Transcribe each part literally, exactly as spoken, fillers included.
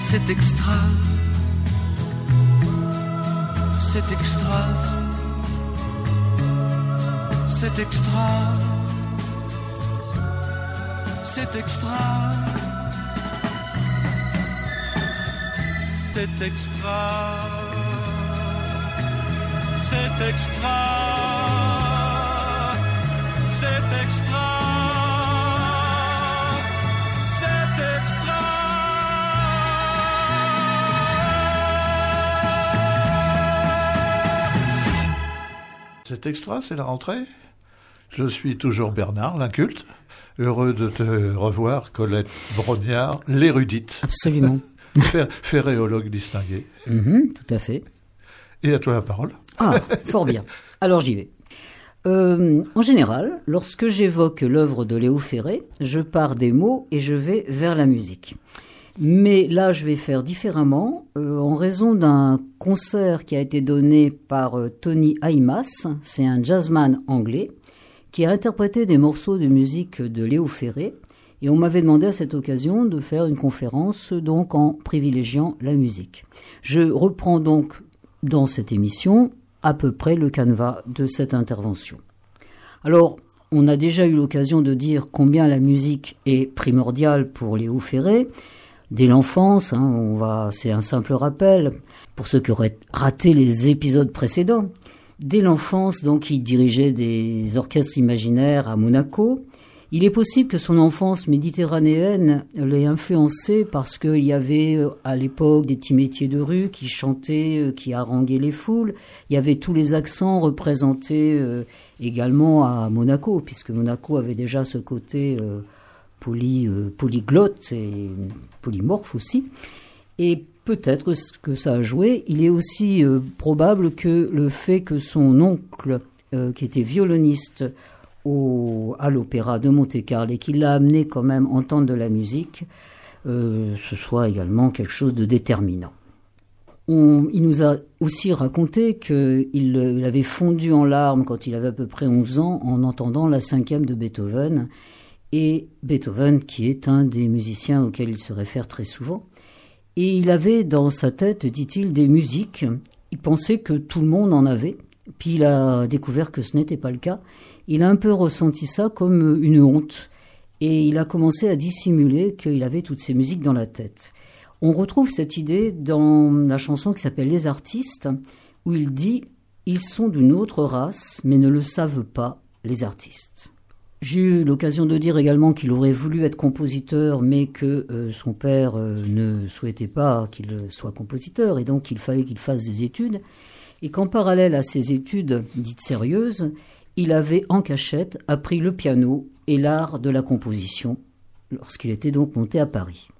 C'est extra, c'est extra, c'est extra, c'est extra, c'est extra, c'est extra, c'est extra, c'est extra. C'est extra, c'est la rentrée. Je suis toujours Bernard, l'inculte. Heureux de te revoir, Colette Brognard, l'érudite. Absolument. Ferréologue distingué. Mmh, tout à fait. Et à toi la parole. Ah, fort bien. Alors j'y vais. Euh, en général, lorsque j'évoque l'œuvre de Léo Ferré, je pars des mots et je vais vers la musique. Mais là, je vais faire différemment euh, en raison d'un concert qui a été donné par euh, Tony Haymas. C'est un jazzman anglais qui a interprété des morceaux de musique de Léo Ferré. Et on m'avait demandé à cette occasion de faire une conférence donc en privilégiant la musique. Je reprends donc dans cette émission à peu près le canevas de cette intervention. Alors, on a déjà eu l'occasion de dire combien la musique est primordiale pour Léo Ferré. Dès l'enfance, hein, on va, c'est un simple rappel pour ceux qui auraient raté les épisodes précédents. Dès l'enfance, donc, il dirigeait des orchestres imaginaires à Monaco. Il est possible que son enfance méditerranéenne l'ait influencé parce qu'il y avait à l'époque des petits métiers de rue qui chantaient, qui haranguaient les foules. Il y avait tous les accents représentés euh, également à Monaco, puisque Monaco avait déjà ce côté euh, poly, euh, polyglotte et polymorphe aussi. Et peut-être que ça a joué. Il est aussi euh, probable que le fait que son oncle, euh, qui était violoniste au, à l'opéra de Monte-Carlo et qui l'a amené quand même à entendre de la musique, euh, ce soit également quelque chose de déterminant. On, il nous a aussi raconté qu'il il avait fondu en larmes quand il avait à peu près onze ans en entendant la cinquième de Beethoven. Et Beethoven, qui est un des musiciens auxquels il se réfère très souvent. Et il avait dans sa tête, dit-il, des musiques. Il pensait que tout le monde en avait. Puis il a découvert que ce n'était pas le cas. Il a un peu ressenti ça comme une honte. Et il a commencé à dissimuler qu'il avait toutes ces musiques dans la tête. On retrouve cette idée dans la chanson qui s'appelle « Les artistes », où il dit « Ils sont d'une autre race, mais ne le savent pas, les artistes ». J'ai eu l'occasion de dire également qu'il aurait voulu être compositeur, mais que euh, son père euh, ne souhaitait pas qu'il soit compositeur, et donc il fallait qu'il fasse des études, et qu'en parallèle à ces études dites sérieuses, il avait en cachette appris le piano et l'art de la composition, lorsqu'il était donc monté à Paris.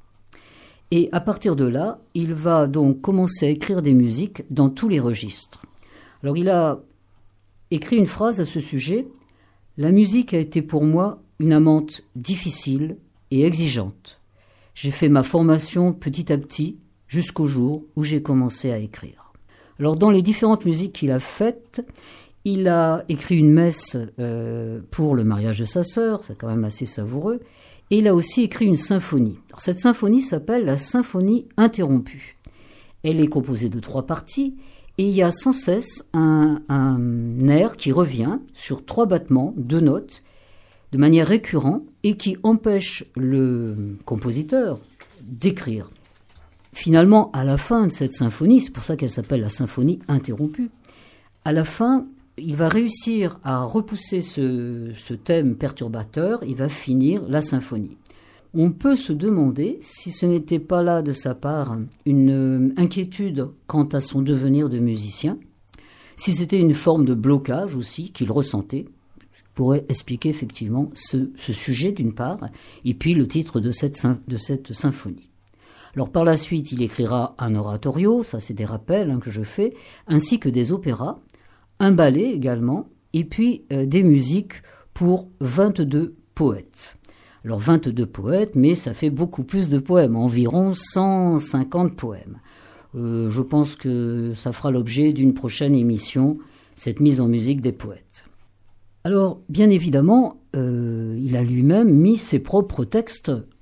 Et à partir de là, il va donc commencer à écrire des musiques dans tous les registres. Alors il a écrit une phrase à ce sujet: « La musique a été pour moi une amante difficile et exigeante. J'ai fait ma formation petit à petit jusqu'au jour où j'ai commencé à écrire. » Alors dans les différentes musiques qu'il a faites, il a écrit une messe euh, pour le mariage de sa sœur, c'est quand même assez savoureux, et il a aussi écrit une symphonie. Alors, cette symphonie s'appelle la Symphonie interrompue. Elle est composée de trois parties, et il y a sans cesse un, un air qui revient sur trois battements, deux notes, de manière récurrente, et qui empêche le compositeur d'écrire. Finalement, à la fin de cette symphonie, c'est pour ça qu'elle s'appelle la Symphonie interrompue, à la fin, il va réussir à repousser ce, ce thème perturbateur, il va finir la symphonie. On peut se demander si ce n'était pas là de sa part une inquiétude quant à son devenir de musicien, si c'était une forme de blocage aussi qu'il ressentait, pourrait expliquer effectivement ce, ce sujet d'une part, et puis le titre de cette, de cette symphonie. Alors par la suite, il écrira un oratorio, ça c'est des rappels hein, que je fais, ainsi que des opéras, un ballet également, et puis euh, des musiques pour vingt-deux poètes. Alors vingt-deux poètes, mais ça fait beaucoup plus de poèmes, environ cent cinquante poèmes. Euh, je pense que ça fera l'objet d'une prochaine émission, cette mise en musique des poètes. Alors, bien évidemment, euh, il a lui-même mis ses propres textes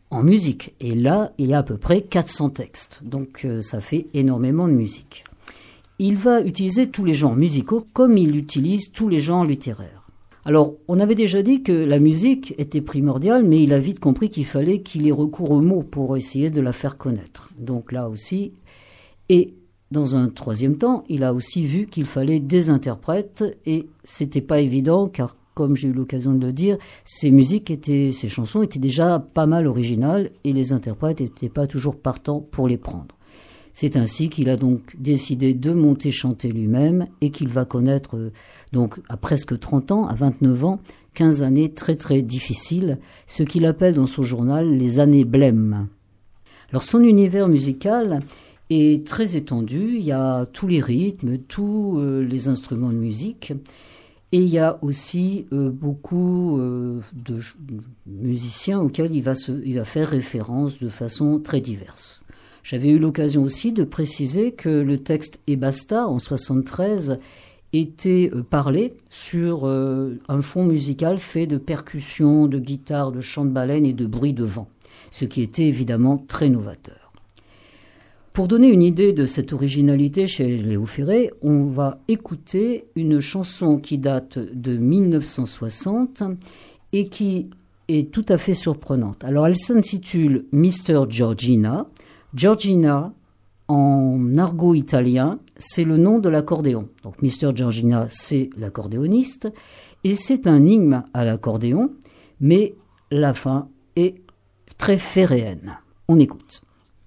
en musique. Et là, il y a à peu près quatre cents textes. Donc euh, ça fait énormément de musique. Il va utiliser tous les genres musicaux comme il utilise tous les genres littéraires. Alors, on avait déjà dit que la musique était primordiale, mais il a vite compris qu'il fallait qu'il ait recours aux mots pour essayer de la faire connaître. Donc là aussi, et dans un troisième temps, il a aussi vu qu'il fallait des interprètes, et c'était pas évident, car comme j'ai eu l'occasion de le dire, ces musiques étaient, ces chansons étaient déjà pas mal originales, et les interprètes n'étaient pas toujours partants pour les prendre. C'est ainsi qu'il a donc décidé de monter chanter lui-même et qu'il va connaître, euh, donc à presque trente ans, à vingt-neuf ans, quinze années très très difficiles, ce qu'il appelle dans son journal les années blêmes. Alors son univers musical est très étendu, il y a tous les rythmes, tous euh, les instruments de musique, et il y a aussi euh, beaucoup euh, de musiciens auxquels il va, se, il va faire référence de façon très diverse. J'avais eu l'occasion aussi de préciser que le texte Et basta, en soixante-treize, était parlé sur euh, un fond musical fait de percussions, de guitares, de chants de baleines et de bruits de vent, ce qui était évidemment très novateur. Pour donner une idée de cette originalité chez Léo Ferré, on va écouter une chanson qui date de mille neuf cent soixante et qui est tout à fait surprenante. Alors elle s'intitule Mister Giorgina. Giorgina, en argot italien, c'est le nom de l'accordéon. Donc Mister Giorgina, c'est l'accordéoniste, et c'est un hymne à l'accordéon, mais la fin est très ferréenne. On écoute.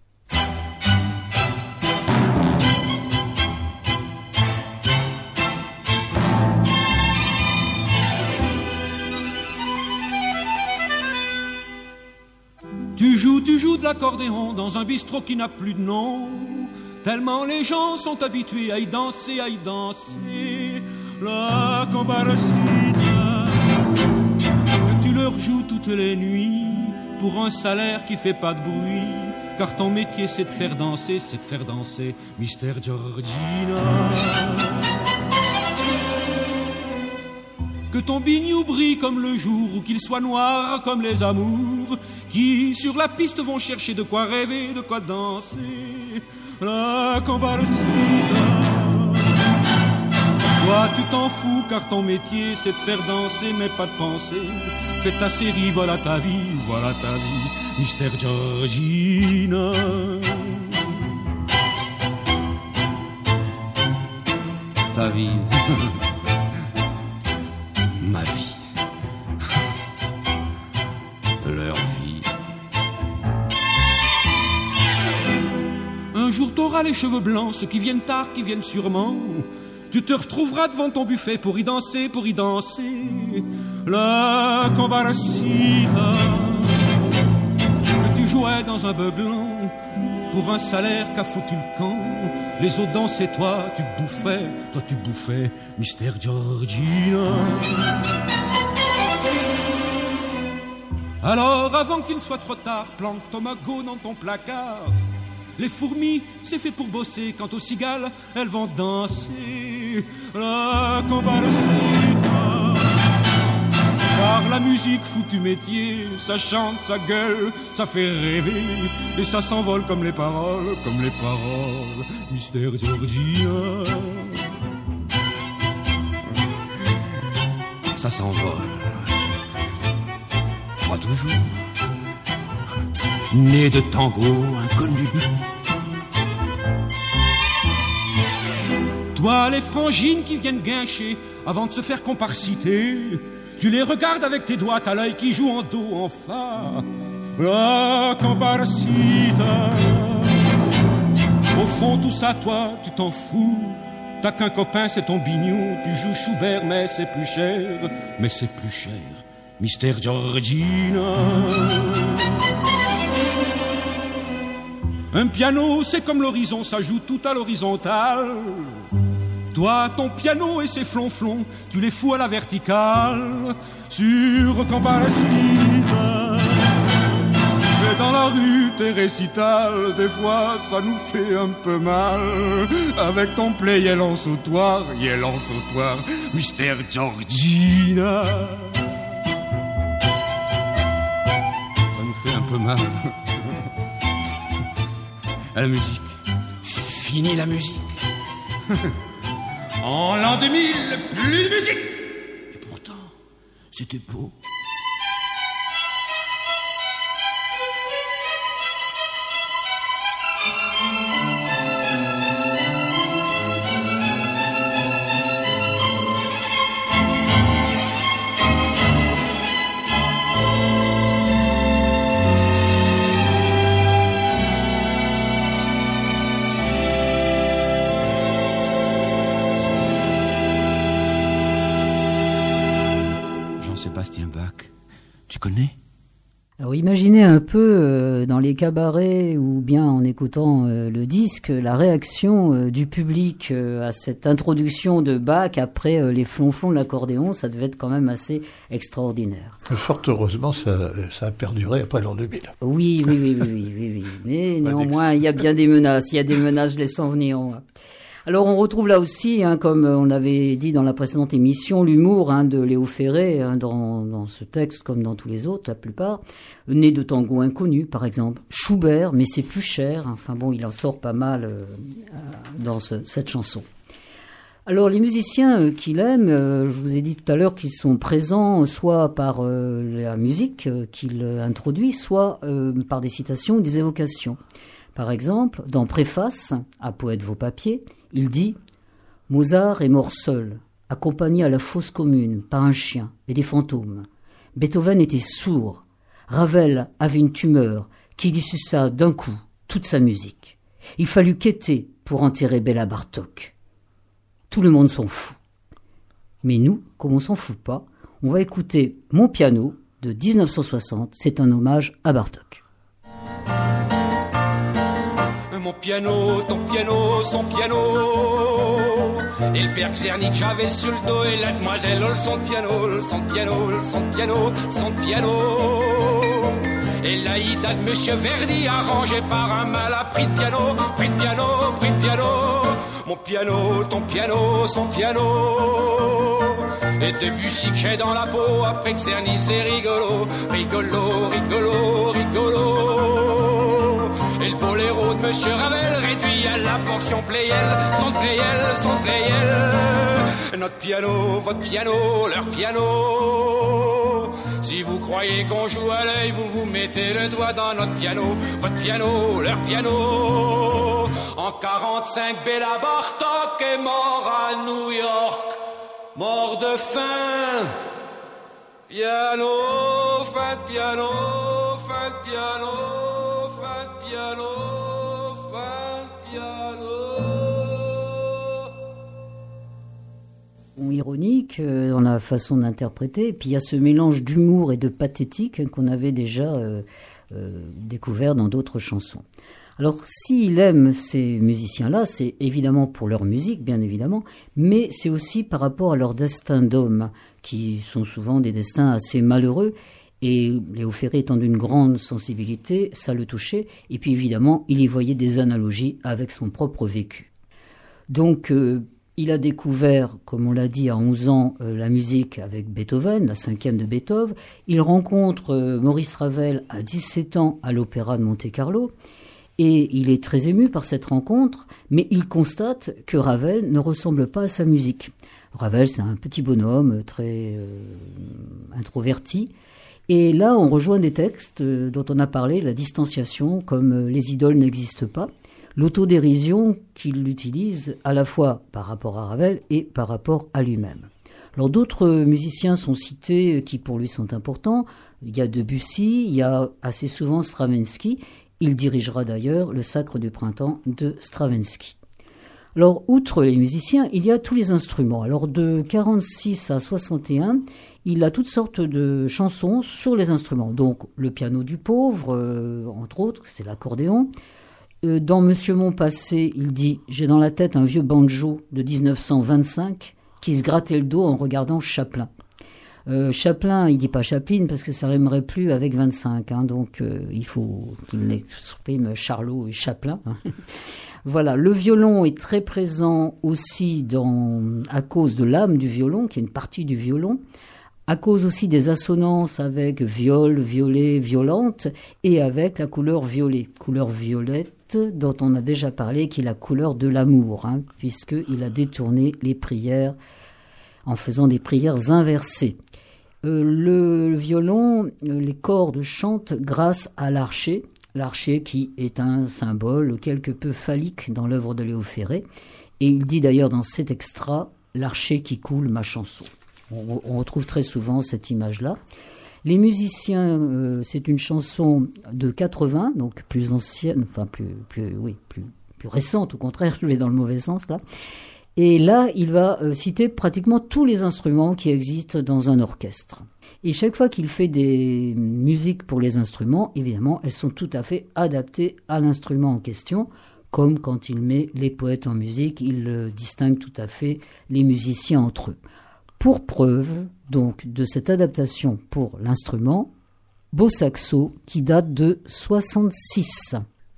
Tu joues, tu joues de l'accordéon dans un bistrot qui n'a plus de nom. Tellement les gens sont habitués à y danser, à y danser. La comparacita que tu leur joues toutes les nuits pour un salaire qui fait pas de bruit. Car ton métier c'est de faire danser, c'est de faire danser Mister Giorgina. Que ton bignou brille comme le jour ou qu'il soit noir comme les amours qui sur la piste vont chercher de quoi rêver, de quoi danser. La comparacita. Toi tu t'en fous car ton métier c'est de faire danser mais pas de penser. Fais ta série, voilà ta vie, voilà ta vie, Mister Giorgina. Ta vie. Ma vie, leur vie. Un jour t'auras les cheveux blancs, ceux qui viennent tard, qui viennent sûrement. Tu te retrouveras devant ton buffet pour y danser, pour y danser. La comparacita que tu jouais dans un beuglant pour un salaire qu'a foutu le camp. Les autres dansaient, toi tu bouffais, toi tu bouffais, Mister Giorgina. Alors avant qu'il soit trop tard, planque ton magot dans ton placard. Les fourmis, c'est fait pour bosser, quant aux cigales, elles vont danser. La comparacita. Car la musique, foutu métier, ça chante, ça gueule, ça fait rêver. Et ça s'envole comme les paroles, comme les paroles, Mister Giorgina. Ça s'envole. Moi toujours, né de tango inconnu. Toi, les frangines qui viennent guincher avant de se faire comparciter, tu les regardes avec tes doigts, t'as l'œil qui joue en do, en fa. La comparacita. Au fond, tout ça, toi, tu t'en fous. T'as qu'un copain, c'est ton bignou. Tu joues Schubert, mais c'est plus cher. Mais c'est plus cher, Mister Giorgina. Un piano, c'est comme l'horizon, ça joue tout à l'horizontale. Toi, ton piano et ses flonflons, tu les fous à la verticale. Sur comparacita. Mais dans la rue, tes récitals, des fois, ça nous fait un peu mal. Avec ton play, yel en sautoir, yel en sautoir, Mister Giorgina. Ça nous fait un peu mal. À la musique. Fini la musique. En l'an deux mille, plus de musique. Et pourtant, c'était beau. Jean-Sébastien Bach, tu connais ? Alors imaginez un peu euh, dans les cabarets ou bien en écoutant euh, le disque, la réaction euh, du public euh, à cette introduction de Bach après euh, les flonflons de l'accordéon, ça devait être quand même assez extraordinaire. Fort heureusement, ça, ça a perduré après l'an deux mille. Oui, oui, oui, oui, oui, oui, oui. Mais néanmoins, il y a bien des menaces, il y a des menaces, je les sens venir. Moi. Alors on retrouve là aussi, hein, comme on l'avait dit dans la précédente émission, l'humour hein, de Léo Ferré hein, dans, dans ce texte comme dans tous les autres, la plupart. Né de tango inconnu, par exemple. Schubert, mais c'est plus cher. Enfin bon, il en sort pas mal euh, dans ce, cette chanson. Alors les musiciens euh, qu'il aime, euh, je vous ai dit tout à l'heure qu'ils sont présents soit par euh, la musique euh, qu'il introduit, soit euh, par des citations ou des évocations. Par exemple, dans Préface, à Poète vos papiers, il dit « Mozart est mort seul, accompagné à la fosse commune par un chien et des fantômes. Beethoven était sourd. Ravel avait une tumeur qui lui suça d'un coup toute sa musique. Il fallut quêter pour enterrer Béla Bartók. Tout le monde s'en fout. Mais nous, comme on s'en fout pas, on va écouter Mon piano de dix-neuf cent soixante. C'est un hommage à Bartók. Mon piano, ton piano, son piano. Et le père Czerny que j'avais sur le dos. Et la demoiselle, le son de piano, le son de piano, le son de piano, le son de piano. Et l'Aïda de Monsieur Verdi, arrangé par un malappris de piano. Prix de piano, prix de piano. Mon piano, ton piano, son piano. Et Debussy que j'ai dans la peau. Après Czerny, c'est rigolo. Rigolo, rigolo, rigolo. Et le boléro de Monsieur Ravel réduit à la portion Pleyel, son Pleyel, son Pleyel. Notre piano, votre piano, leur piano. Si vous croyez qu'on joue à l'œil, vous vous mettez le doigt dans notre piano, votre piano, leur piano. En quarante-cinq, Béla Bartók est mort à New York, mort de faim. Piano, fin de piano, fin de piano. Piano, fin piano. Bon, ironique euh, dans la façon d'interpréter, et puis il y a ce mélange d'humour et de pathétique hein, qu'on avait déjà euh, euh, découvert dans d'autres chansons. Alors s'il aime ces musiciens-là, c'est évidemment pour leur musique, bien évidemment, mais c'est aussi par rapport à leur destin d'homme, qui sont souvent des destins assez malheureux. Et Léo Ferré étant d'une grande sensibilité, ça le touchait. Et puis évidemment, il y voyait des analogies avec son propre vécu. Donc, euh, il a découvert, comme on l'a dit, à onze ans, euh, la musique avec Beethoven, la cinquième de Beethoven. Il rencontre euh, Maurice Ravel à dix-sept ans à l'Opéra de Monte-Carlo. Et il est très ému par cette rencontre, mais il constate que Ravel ne ressemble pas à sa musique. Ravel, c'est un petit bonhomme très euh, introverti. Et là, on rejoint des textes dont on a parlé, la distanciation, comme les idoles n'existent pas, l'autodérision qu'il utilise à la fois par rapport à Ravel et par rapport à lui-même. Alors d'autres musiciens sont cités qui pour lui sont importants. Il y a Debussy, il y a assez souvent Stravinsky. Il dirigera d'ailleurs le Sacre du printemps de Stravinsky. Alors, outre les musiciens, il y a tous les instruments. Alors, de quarante-six à soixante et un, il a toutes sortes de chansons sur les instruments. Donc, le piano du pauvre, euh, entre autres, c'est l'accordéon. Euh, dans Monsieur Montpassé, il dit « J'ai dans la tête un vieux banjo de dix-neuf cent vingt-cinq qui se grattait le dos en regardant Chaplin. » Euh, Chaplin, il dit pas Chaplin parce que ça rimerait plus avec vingt-cinq, hein, donc euh, il faut qu'il exprime Charlot et Chaplin. Hein. Voilà, le violon est très présent aussi dans, à cause de l'âme du violon, qui est une partie du violon, à cause aussi des assonances avec viol, violet, violente, et avec la couleur violet, couleur violette dont on a déjà parlé, qui est la couleur de l'amour, hein, puisqu'il a détourné les prières en faisant des prières inversées. Euh, le, le violon, euh, les cordes chantent grâce à l'archet, l'archet qui est un symbole quelque peu phallique dans l'œuvre de Léo Ferré, et il dit d'ailleurs dans cet extra « l'archet qui coule ma chanson ». On, on retrouve très souvent cette image-là. Les musiciens, euh, c'est une chanson de quatre-vingts, donc plus ancienne, enfin plus, plus, oui, plus, plus récente, au contraire, je vais dans le mauvais sens là. Et là, il va euh, citer pratiquement tous les instruments qui existent dans un orchestre. Et chaque fois qu'il fait des musiques pour les instruments, évidemment, elles sont tout à fait adaptées à l'instrument en question, comme quand il met les poètes en musique, il euh, distingue tout à fait les musiciens entre eux. Pour preuve, donc, de cette adaptation pour l'instrument, Beau Saxo, qui date de soixante-six.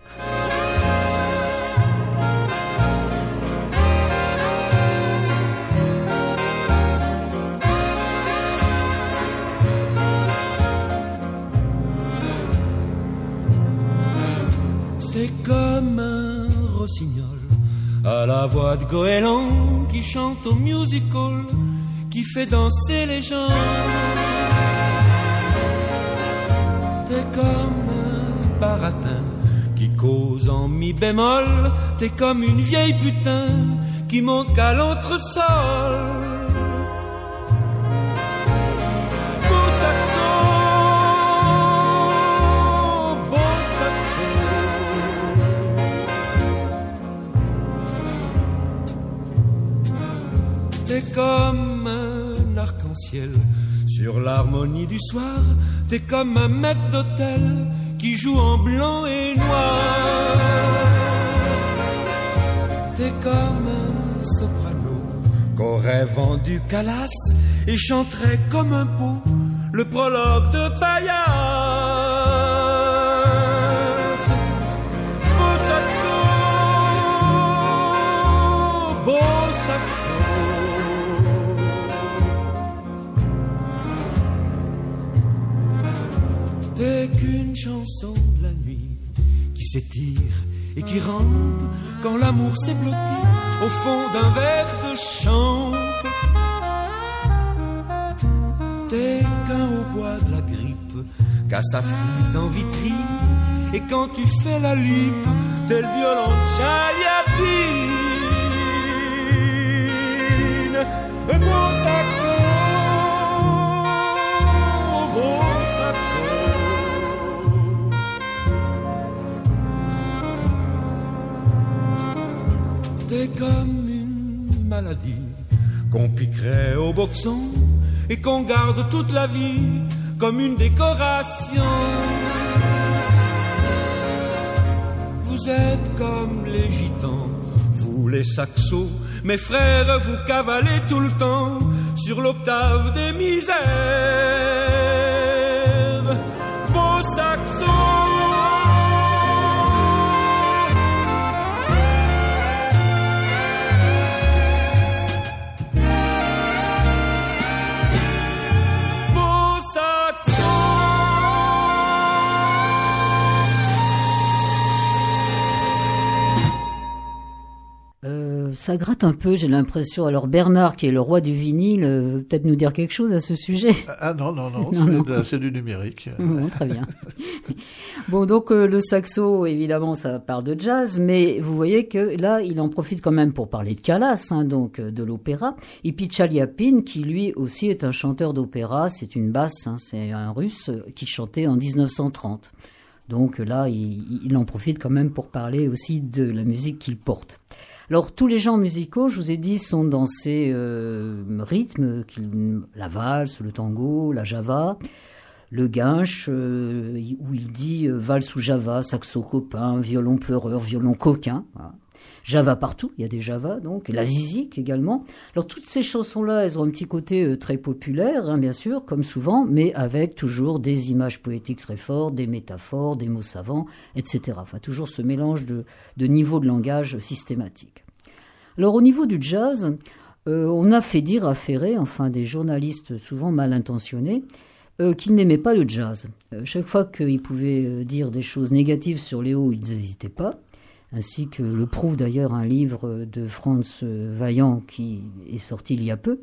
T'es comme un rossignol à la voix de goéland qui chante au music-hall, qui fait danser les gens. T'es comme un baratin qui cause en mi bémol. T'es comme une vieille putain qui monte qu'à l'entresol. Beau saxo, beau saxo. T'es comme un arc-en-ciel sur l'harmonie du soir. T'es comme un maître d'hôtel qui joue en blanc et noir. T'es comme un soprano qu'aurait vendu Calas et chanterait comme un pot le prologue de Payas. Beau saxo, beau saxo. T'es qu'une chanson de la nuit qui s'étire et qui rampe quand l'amour s'est blotti au fond d'un verre de champ. T'es qu'un hautbois de la grippe qu'à sa flûte en vitrine, et quand tu fais la lippe, t'es le violon de Chaliapine. Beau saxo, beau saxo. T'es comme une maladie qu'on piquerait au boxon et qu'on garde toute la vie comme une décoration. Vous êtes comme les gitans, vous les saxos, mes frères, vous cavalez tout le temps sur l'octave des misères. Beau saxo. Ça gratte un peu, j'ai l'impression. Alors Bernard, qui est le roi du vinyle, euh, veut peut-être nous dire quelque chose à ce sujet. Ah non, non, non, non, c'est, non. De, c'est du numérique. Bon, très bien. Bon, donc euh, le saxo, évidemment, ça parle de jazz, mais vous voyez que là, il en profite quand même pour parler de Calas, hein, donc euh, de l'opéra. Et puis Chaliapine, qui lui aussi est un chanteur d'opéra, c'est une basse, hein, c'est un russe qui chantait en dix-neuf cent trente. Donc là, il, il en profite quand même pour parler aussi de la musique qu'il porte. Alors, tous les genres musicaux, je vous ai dit, sont dans ces euh, rythmes, la valse, le tango, la java, le guinche, euh, où il dit euh, valse ou java, saxo copain, violon pleureur, violon coquin. Voilà. Java partout, il y a des Java, donc, la zizik également. Alors, toutes ces chansons-là, elles ont un petit côté euh, très populaire, hein, bien sûr, comme souvent, mais avec toujours des images poétiques très fortes, des métaphores, des mots savants, et cetera. Enfin, toujours ce mélange de, de niveaux de langage systématique. Alors, au niveau du jazz, euh, on a fait dire à Ferré, enfin des journalistes souvent mal intentionnés, euh, qu'il n'aimait pas le jazz. Euh, chaque fois qu'il pouvait euh, dire des choses négatives sur Léo, ils n'hésitaient pas, ainsi que le prouve d'ailleurs un livre de Franz Vaillant qui est sorti il y a peu.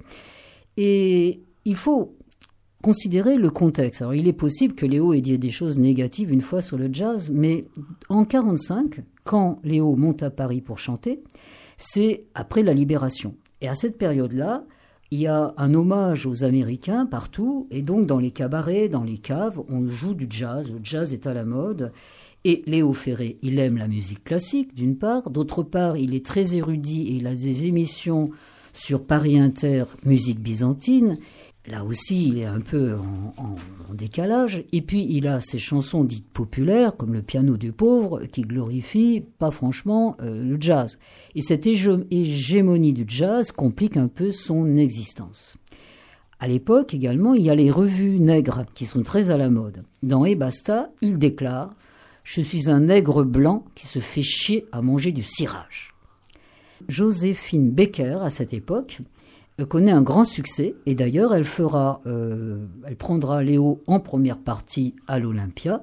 Et il faut considérer le contexte. Alors, il est possible que Léo ait dit des choses négatives une fois sur le jazz, mais en quarante-cinq, quand Léo monte à Paris pour chanter, c'est après la Libération. Et à cette période-là, il y a un hommage aux Américains partout, et donc dans les cabarets, dans les caves, on joue du jazz. Le jazz est à la mode. Et Léo Ferré, il aime la musique classique, d'une part. D'autre part, il est très érudit et il a des émissions sur Paris Inter, musique byzantine. Là aussi, il est un peu en, en, en décalage. Et puis, il a ses chansons dites populaires, comme Le piano du pauvre, qui glorifient pas franchement euh, le jazz. Et cette hégé- hégémonie du jazz complique un peu son existence. À l'époque, également, il y a les revues nègres, qui sont très à la mode. Dans Et Basta, il déclare « Je suis un nègre blanc qui se fait chier à manger du cirage ». Joséphine Baker, à cette époque, connaît un grand succès, et d'ailleurs elle fera, euh, elle prendra Léo en première partie à l'Olympia,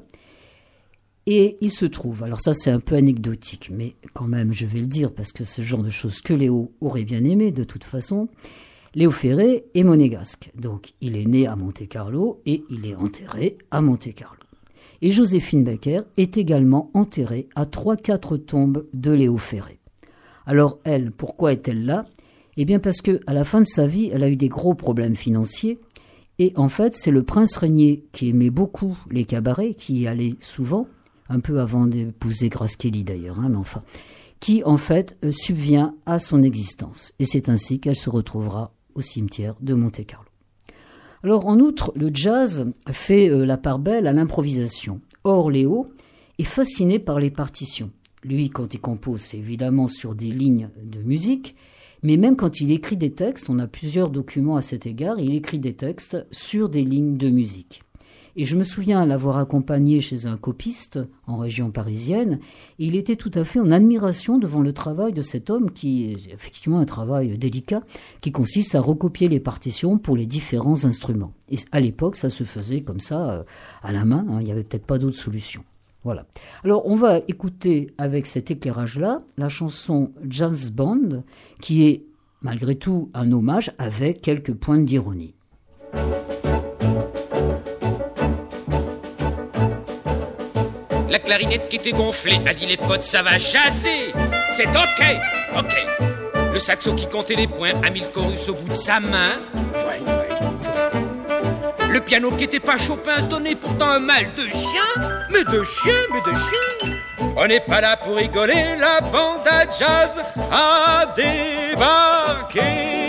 et il se trouve, alors ça c'est un peu anecdotique, mais quand même je vais le dire parce que c'est le genre de choses que Léo aurait bien aimé de toute façon. Léo Ferré est monégasque, donc il est né à Monte-Carlo et il est enterré à Monte-Carlo. Et Joséphine Baker est également enterrée à trois quatre tombes de Léo Ferré. Alors elle, pourquoi est-elle là ? Eh bien parce qu'à la fin de sa vie, elle a eu des gros problèmes financiers. Et en fait, c'est le prince Régnier qui aimait beaucoup les cabarets, qui y allait souvent, un peu avant d'épouser Grace Kelly d'ailleurs, hein, mais enfin, qui en fait euh, subvient à son existence. Et c'est ainsi qu'elle se retrouvera au cimetière de Monte-Carlo. Alors en outre, le jazz fait euh, la part belle à l'improvisation. Or, Léo est fasciné par les partitions. Lui, quand il compose, c'est évidemment sur des lignes de musique, mais même quand il écrit des textes, on a plusieurs documents à cet égard, il écrit des textes sur des lignes de musique. Et je me souviens l'avoir accompagné chez un copiste en région parisienne, et il était tout à fait en admiration devant le travail de cet homme qui est effectivement un travail délicat, qui consiste à recopier les partitions pour les différents instruments. Et à l'époque, ça se faisait comme ça, à la main, hein, il n'y avait peut-être pas d'autre solution. Voilà. Alors, on va écouter avec cet éclairage-là la chanson Jazz Band, qui est malgré tout un hommage avec quelques points d'ironie. La clarinette qui était gonflée a dit les potes ça va jaser. C'est ok, ok. Le saxo qui comptait les points a mis le chorus au bout de sa main. Ouais, ouais. Le piano qui était pas Chopin se donnait pourtant un mal de chien. Mais de chien, mais de chien. On n'est pas là pour rigoler, la bande à jazz a débarqué.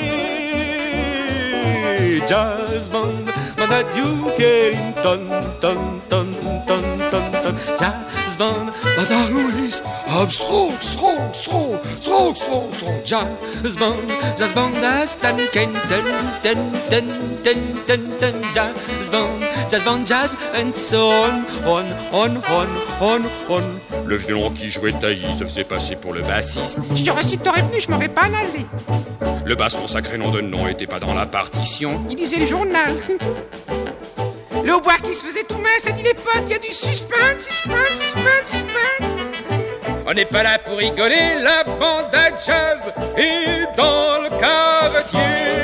Jazz band, band à Duke Ellington, ton, ton, ton, ton, ton. Jazz band, band à Louis Armstrong, strong, strong, strong, strong, strong. Jazz band, jazz band à Stan Kenton, ten, ten, ten, ten, ten. Jazz band, jazz band, jazz, and so on, on, on, on, on, on. Le violon qui jouait taillis se faisait passer pour le bassiste. J'aurais su que t'aurais venu, je m'aurais pas allé. Le bas, son sacré nom de nom, était pas dans la partition. Il lisait le journal. Le hautbois qui se faisait tout mince a dit les potes, il y a du suspense, suspense, suspense, suspense. On n'est pas là pour rigoler, la bande à jazz est dans le quartier.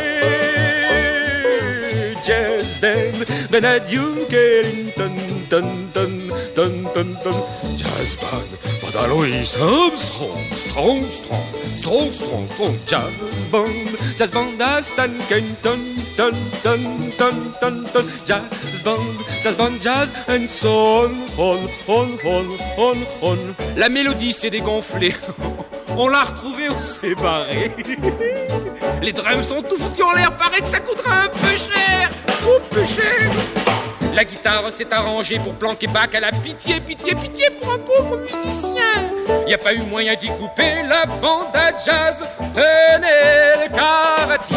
Jazz band, ben à Duke Ellington, ton, ton, ton, ton, ton. Jazz band, band à Louis Armstrong, strong, strong, strong, strong, strong. Jazz band, jazz band à Stan Kenton, ton, ton, ton, ton, ton. Jazz band, jazz band, jazz, and so on, on, on, on, on, on. La mélodie s'est dégonflée. On l'a retrouvée, on s'est barré. Les drums sont tout foutus en l'air, paraît que ça coûtera un peu cher. Oh, peu cher. La guitare s'est arrangée pour planquer Bach à la pitié, pitié, pitié pour un pauvre musicien. Y a pas eu moyen d'y couper, la bande à jazz tenait le quartier.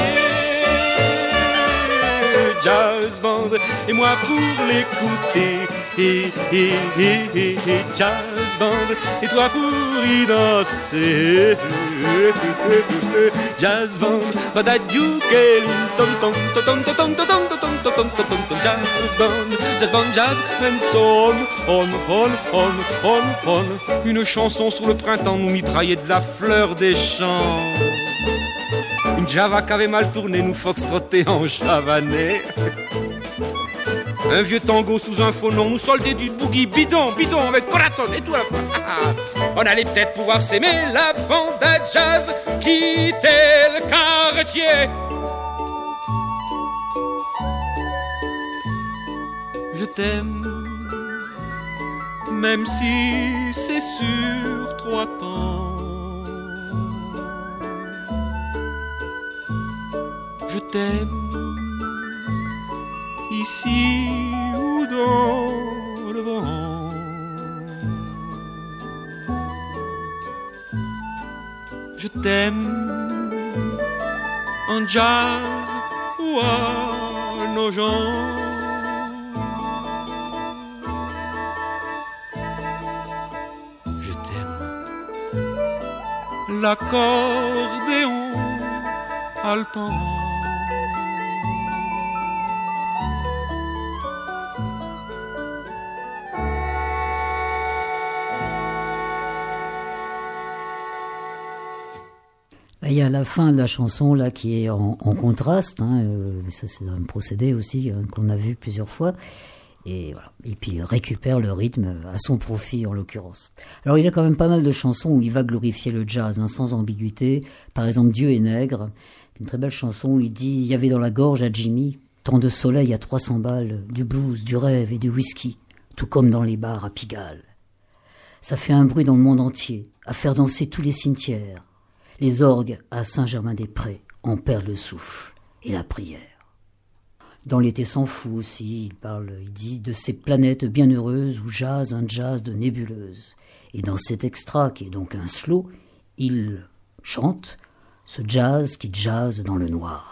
Jazz band, et moi pour l'écouter, et, et, et, et, et, jazz band, et toi pour y danser. Jazz band, badadjouké, tom tom tom tom tom tom tom tom tom tom tom tom. Jazz band, jazz band, jazz and so on, on, on, on, on, on. Une chanson sur le printemps nous mitraillait de la fleur des champs. Une java qu'avait mal tourné nous foxtrottait en chavanet. Un vieux tango sous un faux nom nous soldait du boogie bidon, bidon avec corazon et tout à la fois. On allait peut-être pouvoir s'aimer, la bande à jazz quitter le quartier. Je t'aime, même si c'est sur trois temps. Je t'aime, ici ou dans le vent. Je t'aime en jazz ou à nos gens. Je t'aime l'accordéon haletant. Il y a la fin de la chanson là qui est en, en contraste, hein, euh, ça c'est un procédé aussi hein, qu'on a vu plusieurs fois, et voilà. Et puis récupère le rythme à son profit en l'occurrence. Alors il y a quand même pas mal de chansons où il va glorifier le jazz, hein, sans ambiguïté. Par exemple Dieu est nègre, une très belle chanson où il dit il y avait dans la gorge à Jimmy tant de soleil à trois cents balles, du blues, du rêve et du whisky, tout comme dans les bars à Pigalle. Ça fait un bruit dans le monde entier, à faire danser tous les cimetières. Les orgues à Saint-Germain-des-Prés en perdent le souffle et la prière. Dans l'été s'en fout aussi, il parle, il dit de ces planètes bienheureuses où jazz un jazz de nébuleuse. Et dans cet extra, qui est donc un slow, il chante ce jazz qui jazz dans le noir.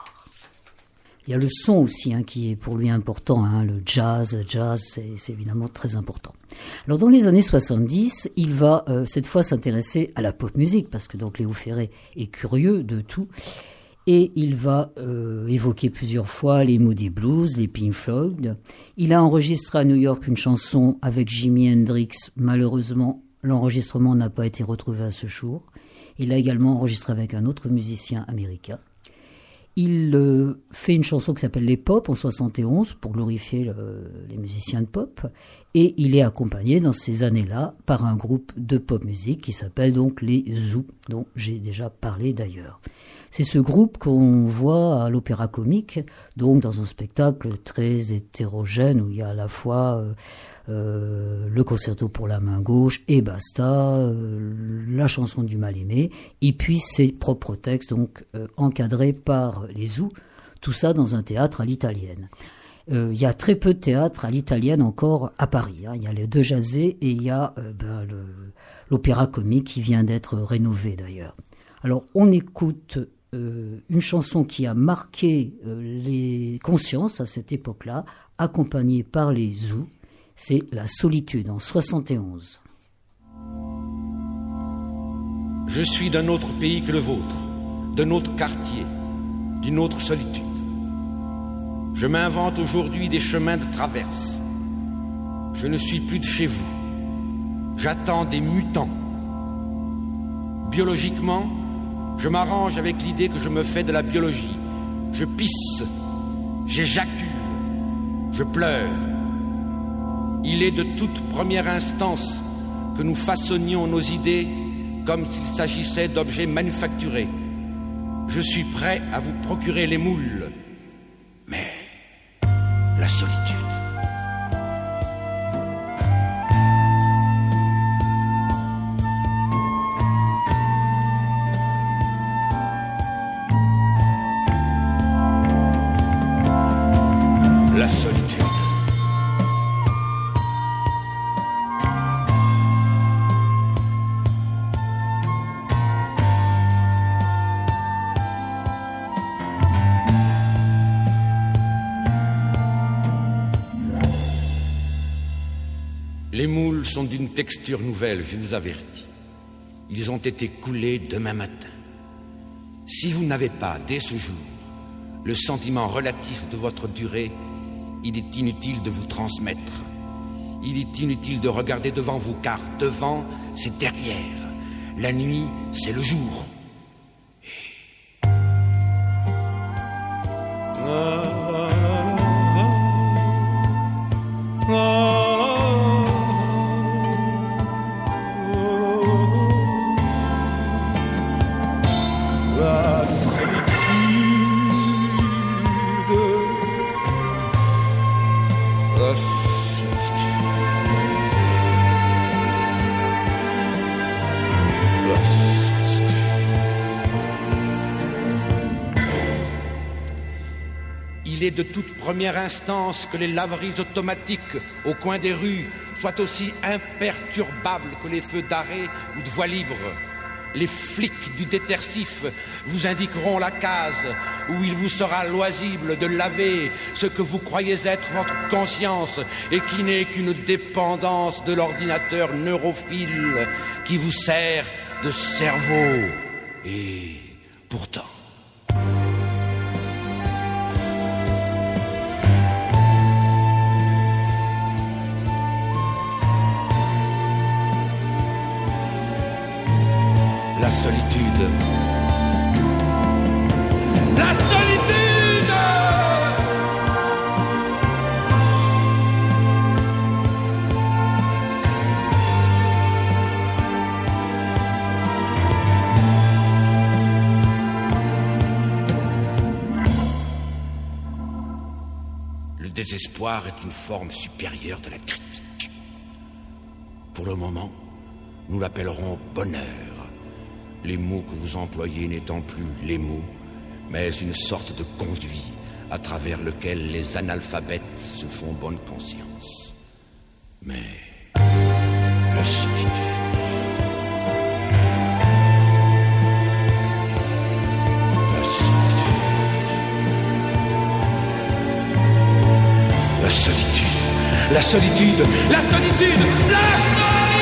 Il y a le son aussi hein, qui est pour lui important, hein, le jazz, jazz c'est, c'est évidemment très important. Alors dans les années soixante-dix, il va euh, cette fois s'intéresser à la pop musique, parce que donc Léo Ferré est curieux de tout, et il va euh, évoquer plusieurs fois les Moody Blues, les Pink Floyd. Il a enregistré à New York une chanson avec Jimi Hendrix, malheureusement l'enregistrement n'a pas été retrouvé à ce jour. Il a également enregistré avec un autre musicien américain. Il euh, fait une chanson qui s'appelle Les Pop en soixante et onze pour glorifier le, les musiciens de pop, et il est accompagné dans ces années-là par un groupe de pop musique qui s'appelle donc les Zoo, dont j'ai déjà parlé d'ailleurs. C'est ce groupe qu'on voit à l'Opéra Comique, donc dans un spectacle très hétérogène où il y a à la fois euh, euh, le concerto pour la main gauche et Basta, euh, la chanson du mal-aimé, et puis ses propres textes, donc euh, encadrés par les Zoo, tout ça dans un théâtre à l'italienne. Euh, il y a très peu de théâtres à l'italienne encore à Paris. Hein. Il y a les Deux Jazés et il y a euh, ben, le, l'Opéra Comique qui vient d'être rénové d'ailleurs. Alors on écoute euh, une chanson qui a marqué euh, les consciences à cette époque-là, accompagnée par les Zoo. C'est La Solitude en soixante et onze. Je suis d'un autre pays que le vôtre, d'un autre quartier, d'une autre solitude. Je m'invente aujourd'hui des chemins de traverse. Je ne suis plus de chez vous. J'attends des mutants. Biologiquement, je m'arrange avec l'idée que je me fais de la biologie. Je pisse, j'éjacule, je pleure. Il est de toute première instance que nous façonnions nos idées comme s'il s'agissait d'objets manufacturés. Je suis prêt à vous procurer les moules. Mais la solitude. La solitude. Les moules sont d'une texture nouvelle, je vous avertis. Ils ont été coulés demain matin. Si vous n'avez pas, dès ce jour, le sentiment relatif de votre durée, il est inutile de vous transmettre. Il est inutile de regarder devant vous, car devant, c'est derrière. La nuit, c'est le jour. Et... Il est de toute première instance que les laveries automatiques au coin des rues soient aussi imperturbables que les feux d'arrêt ou de voie libre. Les flics du détersif vous indiqueront la case où il vous sera loisible de laver ce que vous croyez être votre conscience et qui n'est qu'une dépendance de l'ordinateur neurophile qui vous sert de cerveau. Et pourtant... La solitude. La solitude. Le désespoir est une forme supérieure de la critique. Pour le moment, nous l'appellerons bonheur. Les mots que vous employez n'étant plus les mots, mais une sorte de conduit à travers lequel les analphabètes se font bonne conscience. Mais la solitude... La solitude... La solitude... La solitude... La solitude... La solitude...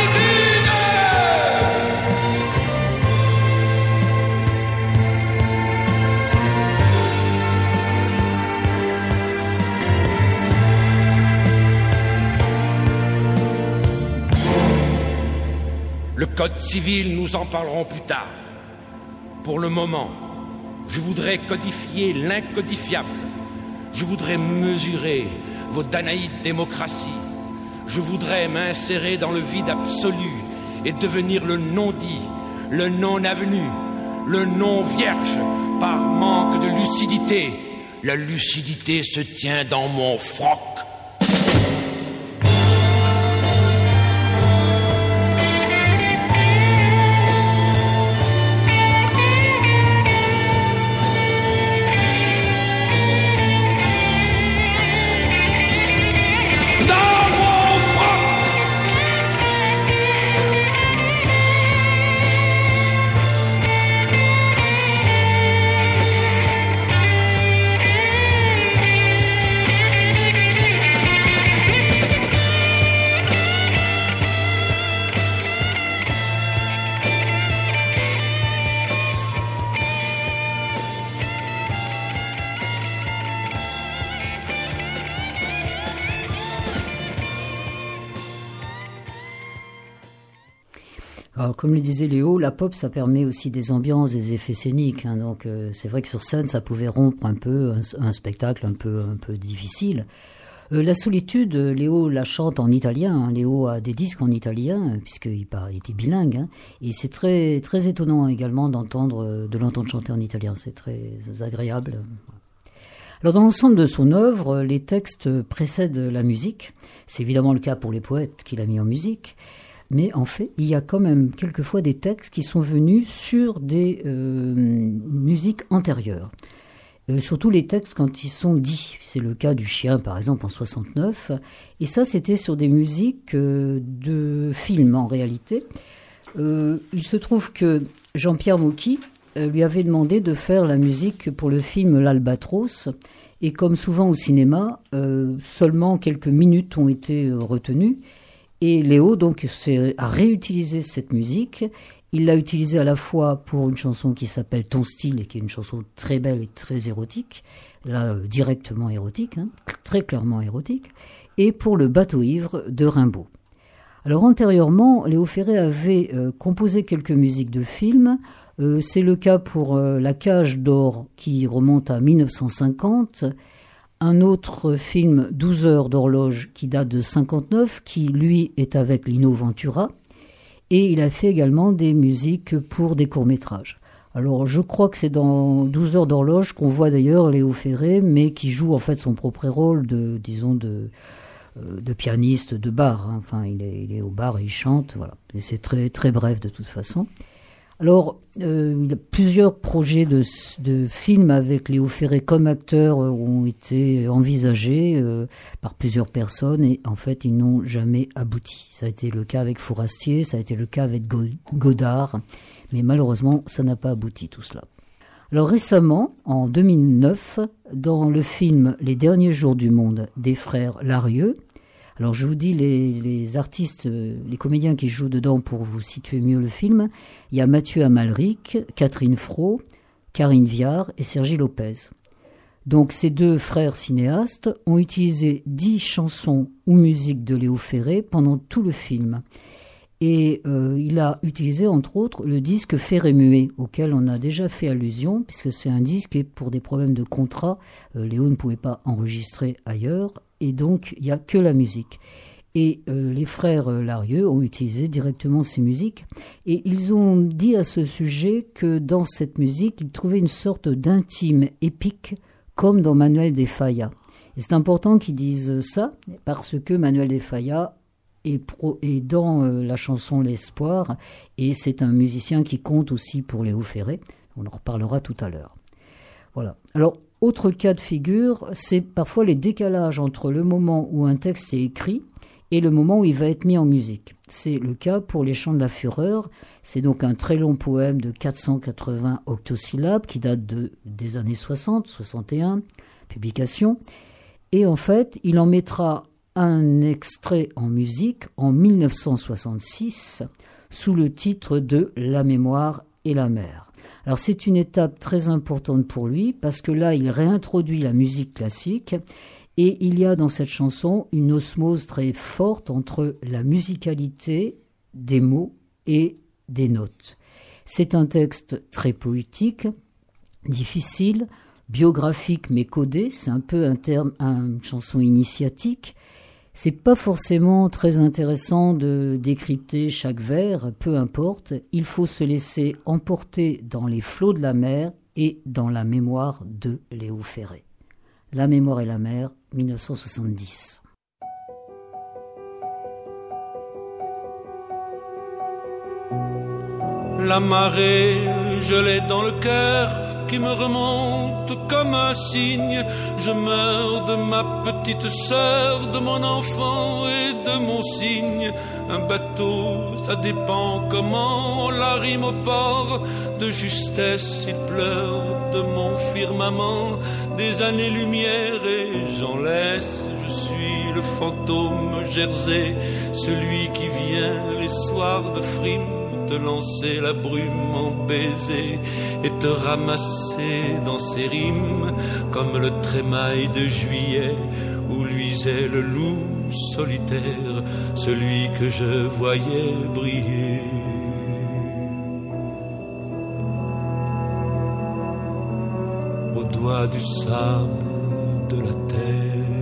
Le code civil, nous en parlerons plus tard. Pour le moment, je voudrais codifier l'incodifiable. Je voudrais mesurer vos danaïdes démocraties. Je voudrais m'insérer dans le vide absolu et devenir le non-dit, le non-avenu, le non-vierge, par manque de lucidité. La lucidité se tient dans mon froc. Alors, comme le disait Léo, la pop, ça permet aussi des ambiances, des effets scéniques. Hein, donc, euh, c'est vrai que sur scène, ça pouvait rompre un peu un, un spectacle un peu, un peu difficile. Euh, la solitude, Léo la chante en italien. Hein, Léo a des disques en italien, puisqu'il il était bilingue. Hein, et c'est très, très étonnant également d'entendre, de l'entendre chanter en italien. C'est très agréable. Alors, dans l'ensemble de son œuvre, les textes précèdent la musique. C'est évidemment le cas pour les poètes qu'il a mis en musique. Mais en fait, il y a quand même quelquefois des textes qui sont venus sur des euh, musiques antérieures. Euh, surtout les textes quand ils sont dits. C'est le cas du Chien, par exemple, en soixante-neuf. Et ça, c'était sur des musiques euh, de films, en réalité. Euh, il se trouve que Jean-Pierre Mocky euh, lui avait demandé de faire la musique pour le film L'Albatros. Et comme souvent au cinéma, euh, seulement quelques minutes ont été euh, retenues. Et Léo donc a réutilisé cette musique. Il l'a utilisée à la fois pour une chanson qui s'appelle Ton style, et qui est une chanson très belle et très érotique, là euh, directement érotique, hein, très clairement érotique, et pour le bateau ivre de Rimbaud. Alors antérieurement, Léo Ferré avait euh, composé quelques musiques de films. Euh, c'est le cas pour euh, La Cage d'or qui remonte à mille neuf cent cinquante. Un autre film, douze heures d'horloge, qui date de cinquante-neuf, qui lui est avec Lino Ventura. Et il a fait également des musiques pour des courts-métrages. Alors je crois que c'est dans douze heures d'horloge qu'on voit d'ailleurs Léo Ferré, mais qui joue en fait son propre rôle de, disons, de, de pianiste de bar. Hein. Enfin, il est, il est au bar et il chante, voilà. Et c'est très, très bref de toute façon. Alors, euh, il y a plusieurs projets de, de films avec Léo Ferré comme acteur euh, ont été envisagés euh, par plusieurs personnes et en fait, ils n'ont jamais abouti. Ça a été le cas avec Fourastier, ça a été le cas avec Godard, mais malheureusement, ça n'a pas abouti tout cela. Alors récemment, en deux mille neuf, dans le film Les derniers jours du monde des frères Larieux, alors je vous dis les, les artistes, les comédiens qui jouent dedans pour vous situer mieux le film. Il y a Mathieu Amalric, Catherine Fro, Karine Viard et Sergi Lopez. Donc ces deux frères cinéastes ont utilisé dix chansons ou musiques de Léo Ferré pendant tout le film. Et euh, il a utilisé entre autres le disque Ferré muet, auquel on a déjà fait allusion, puisque c'est un disque et pour des problèmes de contrat, euh, Léo ne pouvait pas enregistrer ailleurs. Et donc, il n'y a que la musique. Et euh, les frères Larieux ont utilisé directement ces musiques. Et ils ont dit à ce sujet que dans cette musique, ils trouvaient une sorte d'intime épique, comme dans Manuel de Falla. Et c'est important qu'ils disent ça, parce que Manuel de Falla est, pro, est dans euh, la chanson L'Espoir, et c'est un musicien qui compte aussi pour Léo Ferré. On en reparlera tout à l'heure. Voilà. Alors, autre cas de figure, c'est parfois les décalages entre le moment où un texte est écrit et le moment où il va être mis en musique. C'est le cas pour Les Chants de la Fureur. C'est donc un très long poème de quatre cent quatre-vingts octosyllabes qui date de, des années soixante, soixante et un, publication. Et en fait, il en mettra un extrait en musique en mille neuf cent soixante-six sous le titre de La mémoire et la mer. Alors c'est une étape très importante pour lui parce que là il réintroduit la musique classique et il y a dans cette chanson une osmose très forte entre la musicalité des mots et des notes. C'est un texte très poétique, difficile, biographique mais codé, c'est un peu un terme, une chanson initiatique. C'est pas forcément très intéressant de décrypter chaque vers, peu importe. Il faut se laisser emporter dans les flots de la mer et dans la mémoire de Léo Ferré. La mémoire et la mer, mille neuf cent soixante-dix. La marée, je l'ai dans le cœur, qui me remonte comme un cygne. Je meurs de ma petite sœur, de mon enfant et de mon cygne. Un bateau, ça dépend comment on l'arrime au port. De justesse, il pleure de mon firmament. Des années-lumière et j'en laisse. Je suis le fantôme Jersey, celui qui vient les soirs de frime te lancer la brume en baiser et te ramasser dans ses rimes comme le trémail de juillet où luisait le loup solitaire, celui que je voyais briller. Au doigt du sable de la terre.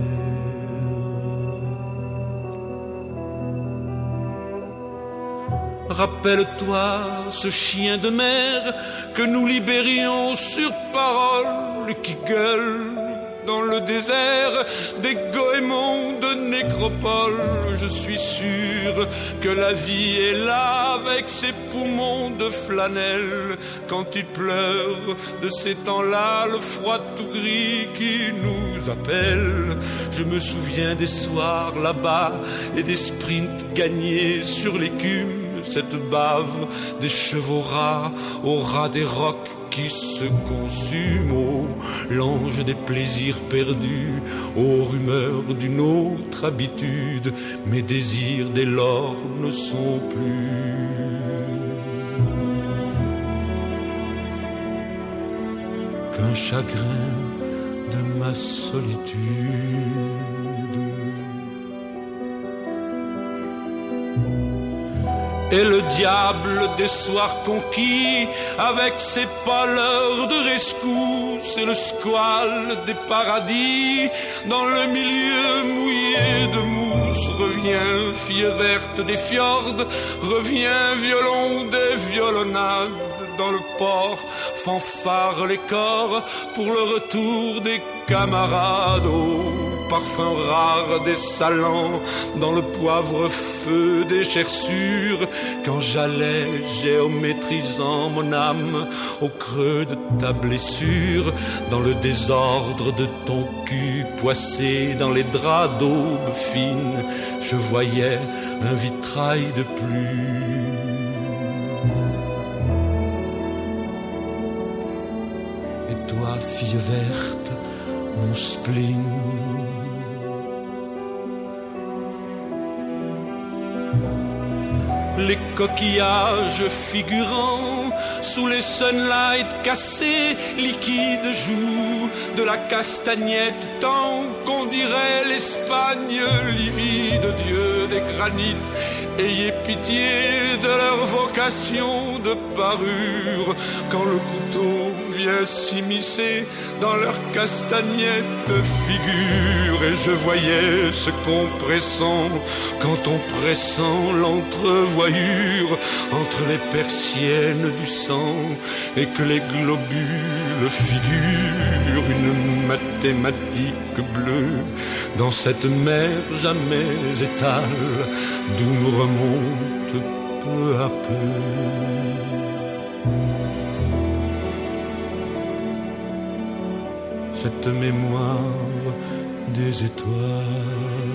Rappelle-toi ce chien de mer que nous libérions sur parole, qui gueule dans le désert des goémons de nécropole. Je suis sûr que la vie est là avec ses poumons de flanelle. Quand il pleure de ces temps-là, le froid tout gris qui nous appelle. Je me souviens des soirs là-bas et des sprints gagnés sur l'écume. Cette bave des chevaux rats au ras des rocs qui se consume, oh, l'ange des plaisirs perdus, aux rumeurs d'une autre habitude, mes désirs dès lors ne sont plus. Qu'un chagrin de ma solitude. Et le diable des soirs conquis, avec ses pâleurs de rescousse et le squale des paradis, dans le milieu mouillé de mousse, revient fille verte des fjords, revient violon des violonnades, dans le port fanfare les corps pour le retour des camarades. Au parfum rare des salants, dans le poivre feu des chersures, quand j'allais géométrisant mon âme au creux de ta blessure, dans le désordre de ton cul poissé dans les draps d'aube fine, je voyais un vitrail de plus. Et toi, fille verte, mon spleen, les coquillages figurants sous les sunlights cassés, liquides joues de la castagnette, tant qu'on dirait l'Espagne livide, Dieu des granites. Ayez pitié de leur vocation de parure, quand le couteau vient s'immiscer dans leur castagnette figure. Et je voyais ce compressant, quand on pressant l'entrevoyure entre les persiennes du sang, et que les globules figurent une mathématique bleue dans cette mer jamais étale, d'où nous remonte peu à peu cette mémoire des étoiles.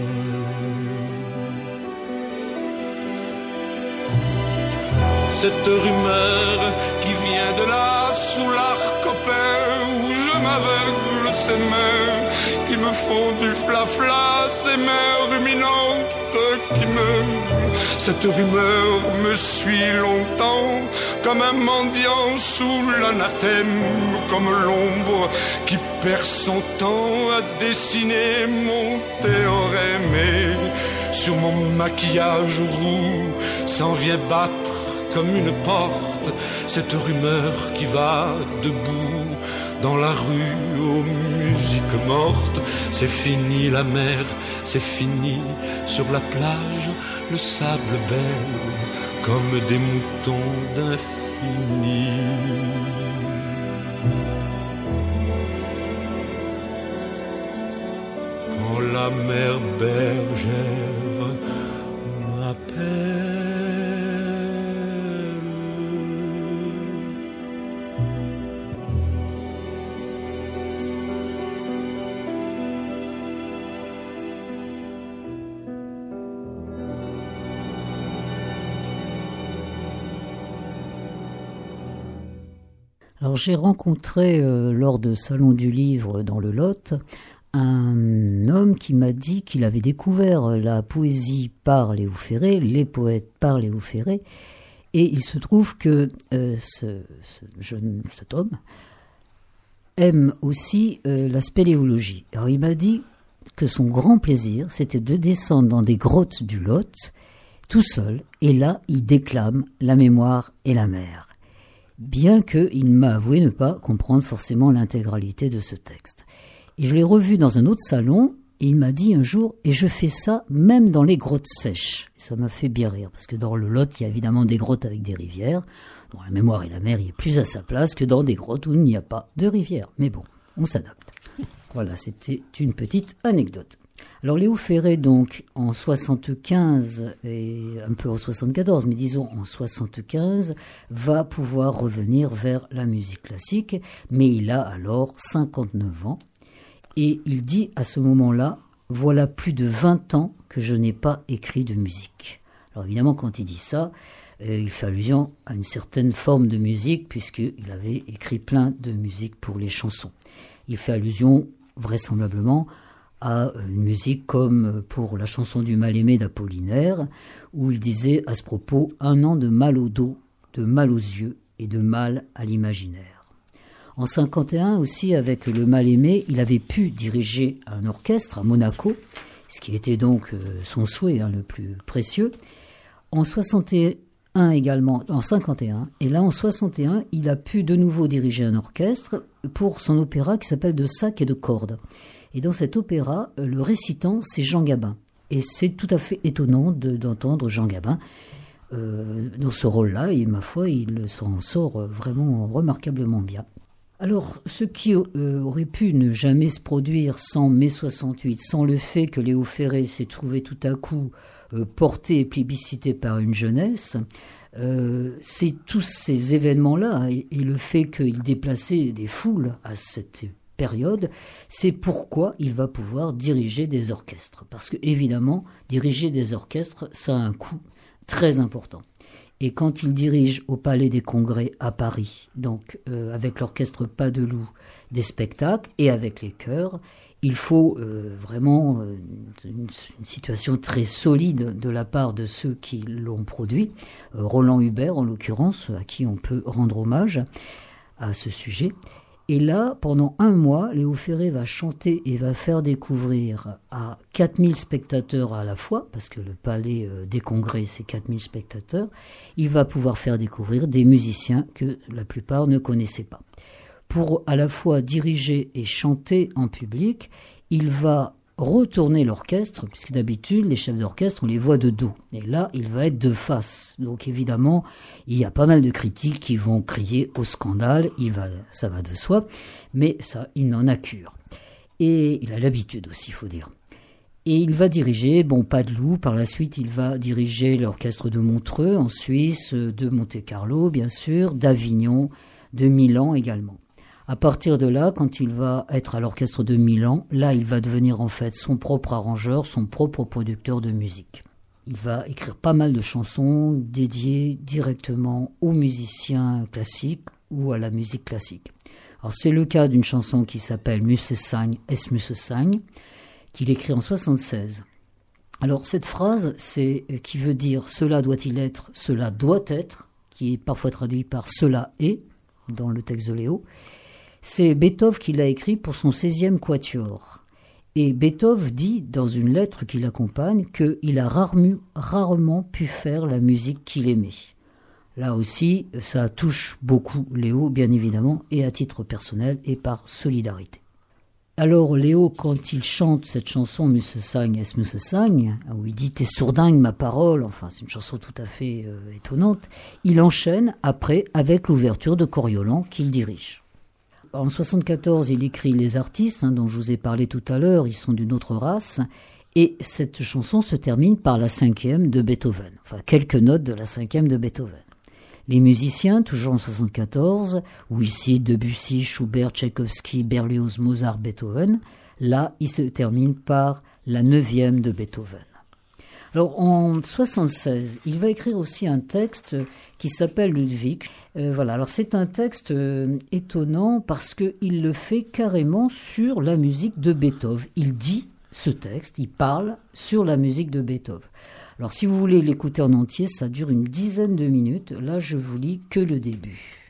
Cette rumeur qui vient de là, sous l'arc-copain, où je m'aveugle, ces mains qui me font du flafla, ces mains ruminantes qui me... Cette rumeur me suit longtemps, comme un mendiant sous l'anathème, comme l'ombre qui perd son temps à dessiner mon théorème. Et sur mon maquillage roux s'en vient battre comme une porte cette rumeur qui va debout dans la rue aux musiques mortes. C'est fini la mer, c'est fini sur la plage, le sable belle comme des moutons d'infini. Quand la mer bergère m'appelle, Alors j'ai rencontré euh, lors de Salon du Livre dans le Lot un homme qui m'a dit qu'il avait découvert la poésie par Léo Ferré, les poètes par Léo Ferré, et il se trouve que euh, ce, ce jeune, cet homme aime aussi euh, la spéléologie. Alors il m'a dit que son grand plaisir, c'était de descendre dans des grottes du Lot, tout seul, et là il déclame la mémoire et la mer. Bien qu'il m'a avoué ne pas comprendre forcément l'intégralité de ce texte. Et je l'ai revu dans un autre salon, et il m'a dit un jour, et je fais ça même dans les grottes sèches. Et ça m'a fait bien rire, parce que dans le Lot, il y a évidemment des grottes avec des rivières. Bon, la mémoire et la mer, il est plus à sa place que dans des grottes où il n'y a pas de rivière. Mais bon, on s'adapte. Voilà, c'était une petite anecdote. Alors Léo Ferré, donc, en soixante-quinze, et un peu en soixante-quatorze, mais disons en soixante-quinze, va pouvoir revenir vers la musique classique, mais il a alors cinquante-neuf ans, et il dit à ce moment-là, voilà plus de vingt ans que je n'ai pas écrit de musique. Alors évidemment, quand il dit ça, Et il fait allusion à une certaine forme de musique, puisqu'il avait écrit plein de musique pour les chansons. Il fait allusion, vraisemblablement, à une musique comme pour la chanson du mal-aimé d'Apollinaire, où il disait à ce propos « un an de mal au dos, de mal aux yeux et de mal à l'imaginaire ». En cinquante et un aussi, avec le mal-aimé, il avait pu diriger un orchestre à Monaco, ce qui était donc son souhait hein, le plus précieux. En soixante et un également, en cinquante et un, et là en soixante et un, il a pu de nouveau diriger un orchestre pour son opéra qui s'appelle « De sac et de cordes ». Et dans cet opéra, le récitant, c'est Jean Gabin. Et c'est tout à fait étonnant de, d'entendre Jean Gabin euh, dans ce rôle-là, et ma foi, il s'en sort vraiment remarquablement bien. Alors, ce qui euh, aurait pu ne jamais se produire sans mai soixante-huit, sans le fait que Léo Ferré s'est trouvé tout à coup euh, porté et plébiscité par une jeunesse, euh, c'est tous ces événements-là et, et le fait qu'il déplaçait des foules à cette période, c'est pourquoi il va pouvoir diriger des orchestres. Parce que, évidemment, diriger des orchestres, ça a un coût très important. Et quand il dirige au Palais des Congrès à Paris, donc euh, avec l'orchestre Pas de Loup, des spectacles et avec les chœurs, il faut euh, vraiment euh, une, une situation très solide de la part de ceux qui l'ont produit, euh, Roland Hubert en l'occurrence, à qui on peut rendre hommage à ce sujet. Et là, pendant un mois, Léo Ferré va chanter et va faire découvrir à quatre mille spectateurs à la fois, parce que le Palais des Congrès, c'est quatre mille spectateurs, il va pouvoir faire découvrir des musiciens que la plupart ne connaissaient pas. Pour à la fois diriger et chanter en public, il va retourner l'orchestre, puisque d'habitude, les chefs d'orchestre, on les voit de dos. Et là, il va être de face. Donc évidemment, il y a pas mal de critiques qui vont crier au scandale, il va, ça va de soi, mais ça, il n'en a cure. Et il a l'habitude aussi, il faut dire. Et il va diriger, bon, Pas de Loup, par la suite, il va diriger l'orchestre de Montreux, en Suisse, de Monte-Carlo, bien sûr, d'Avignon, de Milan également. À partir de là, quand il va être à l'orchestre de Milan, là, il va devenir en fait son propre arrangeur, son propre producteur de musique. Il va écrire pas mal de chansons dédiées directement aux musiciens classiques ou à la musique classique. Alors, c'est le cas d'une chanson qui s'appelle Mussesang, Es Mussesang, qu'il écrit en soixante-seize. Alors, cette phrase, c'est qui veut dire « cela doit-il être, cela doit être », qui est parfois traduit par « cela est » dans le texte de Léo. C'est Beethoven qui l'a écrit pour son seizième quatuor. Et Beethoven dit, dans une lettre qui l'accompagne, qu'il a rarement, rarement pu faire la musique qu'il aimait. Là aussi, ça touche beaucoup Léo, bien évidemment, et à titre personnel et par solidarité. Alors Léo, quand il chante cette chanson « Mussesang, es Mussesang », où il dit « T'es sourdingue ma parole », enfin c'est une chanson tout à fait euh, étonnante, il enchaîne après avec l'ouverture de Coriolan qu'il dirige. En soixante-quatorze, il écrit Les Artistes, hein, dont je vous ai parlé tout à l'heure, ils sont d'une autre race, et cette chanson se termine par la cinquième de Beethoven, enfin quelques notes de la cinquième de Beethoven. Les musiciens, toujours en soixante-quatorze, ou ici Debussy, Schubert, Tchaïkovski, Berlioz, Mozart, Beethoven, là, il se termine par la neuvième de Beethoven. Alors en soixante-seize, il va écrire aussi un texte qui s'appelle Ludwig. Euh, voilà, alors c'est un texte euh, étonnant parce qu'il le fait carrément sur la musique de Beethoven. Il dit ce texte, il parle sur la musique de Beethoven. Alors si vous voulez l'écouter en entier, ça dure une dizaine de minutes. Là, je vous lis que le début.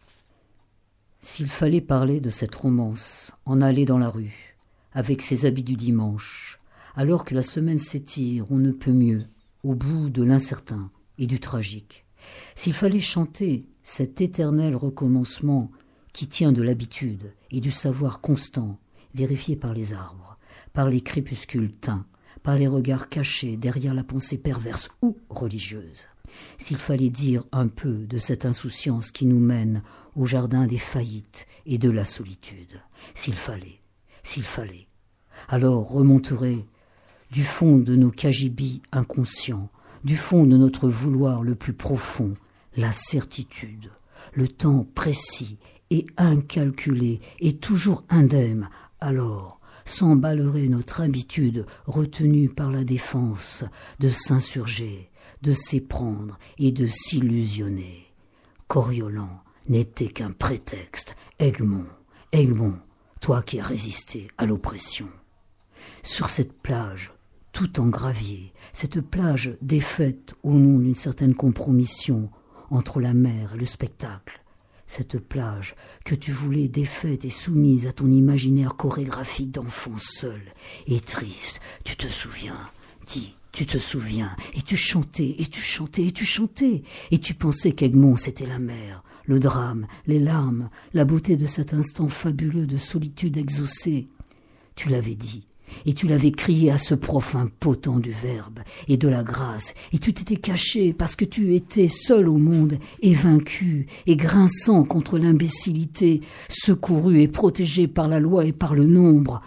S'il fallait parler de cette romance, en aller dans la rue, avec ses habits du dimanche, alors que la semaine s'étire, on ne peut mieux, au bout de l'incertain et du tragique. S'il fallait chanter cet éternel recommencement qui tient de l'habitude et du savoir constant, vérifié par les arbres, par les crépuscules teints, par les regards cachés derrière la pensée perverse ou religieuse. S'il fallait dire un peu de cette insouciance qui nous mène au jardin des faillites et de la solitude, s'il fallait, s'il fallait, alors remonterait du fond de nos cagibis inconscients, du fond de notre vouloir le plus profond, la certitude, le temps précis et incalculé et toujours indemne, alors s'emballerait notre habitude retenue par la défense de s'insurger, de s'éprendre et de s'illusionner. Coriolan n'était qu'un prétexte. Egmont, Egmont, toi qui as résisté à l'oppression. Sur cette plage, tout en gravier, cette plage défaite au nom d'une certaine compromission entre la mer et le spectacle, cette plage que tu voulais défaite et soumise à ton imaginaire chorégraphique d'enfant seul et triste, tu te souviens, dis, tu te souviens, et tu chantais, et tu chantais, et tu chantais, et tu pensais qu'Egmont c'était la mer, le drame, les larmes, la beauté de cet instant fabuleux de solitude exaucée. Tu l'avais dit, et tu l'avais crié à ce prof impotent du verbe et de la grâce, et tu t'étais caché parce que tu étais seul au monde et vaincu et grinçant contre l'imbécilité, secouru et protégé par la loi et par le nombre.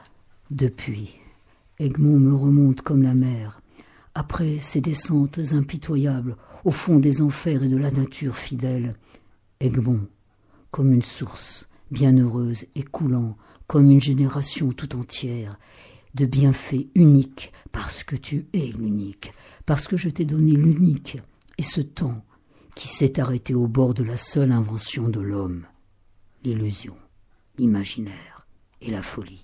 Depuis, Egmont me remonte comme la mer, après ses descentes impitoyables au fond des enfers et de la nature fidèle. Egmont, comme une source bienheureuse et coulant, comme une génération tout entière, de bienfaits uniques, parce que tu es l'unique, parce que je t'ai donné l'unique, et ce temps qui s'est arrêté au bord de la seule invention de l'homme, l'illusion, l'imaginaire et la folie.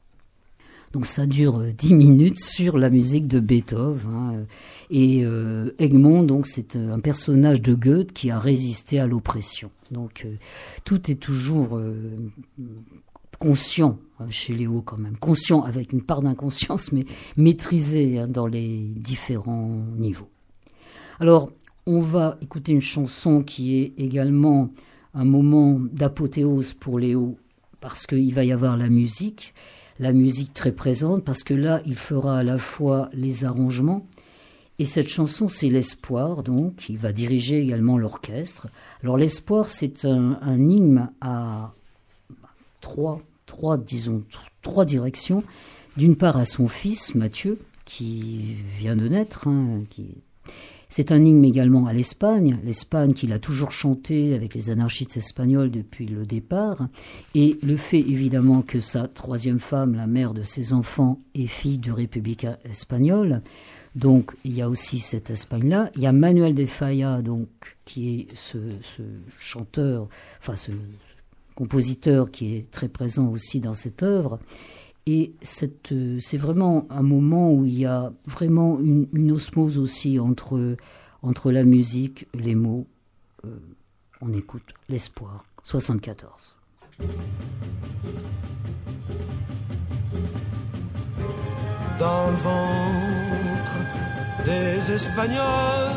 Donc ça dure dix minutes sur la musique de Beethoven. Hein. Et euh, Egmont, donc, c'est un personnage de Goethe qui a résisté à l'oppression. Donc euh, tout est toujours euh, conscient hein, chez Léo quand même. Conscient avec une part d'inconscience, mais maîtrisé hein, dans les différents niveaux. Alors, on va écouter une chanson qui est également un moment d'apothéose pour Léo, parce qu'il va y avoir la musique. La musique très présente, parce que là, il fera à la fois les arrangements, et cette chanson, c'est l'Espoir, donc, il va diriger également l'orchestre. Alors, l'Espoir, c'est un, un hymne à trois, trois, disons, trois directions. D'une part, à son fils, Mathieu, qui vient de naître, hein, qui... C'est un hymne également à l'Espagne, l'Espagne qu'il a toujours chanté avec les anarchistes espagnols depuis le départ, et le fait évidemment que sa troisième femme, la mère de ses enfants, est fille de républicains espagnols, donc il y a aussi cette Espagne-là. Il y a Manuel de Falla, donc, qui est ce, ce chanteur, enfin ce compositeur qui est très présent aussi dans cette œuvre. Et cette, c'est vraiment un moment où il y a vraiment une, une osmose aussi entre, entre la musique, les mots. Euh, on écoute l'Espoir, soixante-quatorze. Dans le ventre des Espagnols,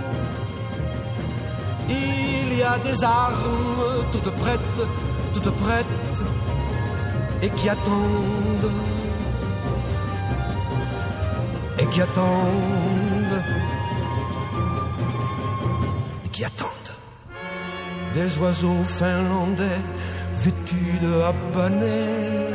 il y a des armes toutes prêtes, toutes prêtes, et qui attendent, et qui attendent, et qui attendent. Des oiseaux finlandais vêtus de habanères,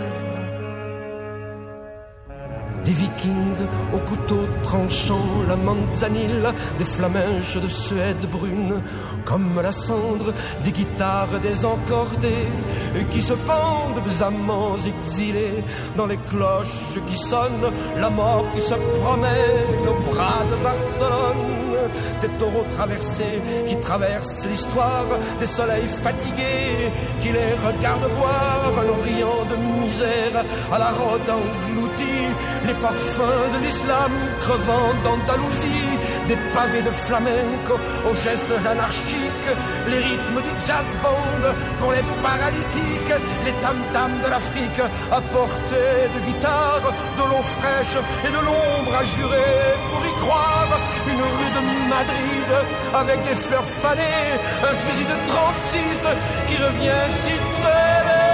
des vikings au couteau tranchant la manzanille, des flamèches de Suède brune comme la cendre, des guitares désencordées et qui se pendent, des amants exilés dans les cloches qui sonnent, la mort qui se promène au bras de Barcelone, des taureaux traversés qui traversent l'histoire, des soleils fatigués qui les regardent boire un orient de misère à la rôde engloutie, les parfums de l'islam crevant d'Andalousie, des pavés de flamenco aux gestes anarchiques, les rythmes du jazz band pour les paralytiques, les tam-tams de l'Afrique à portée de guitare, de l'eau fraîche et de l'ombre à jurer pour y croire, une rue de Madrid avec des fleurs fanées, un fusil de trente-six qui revient si près.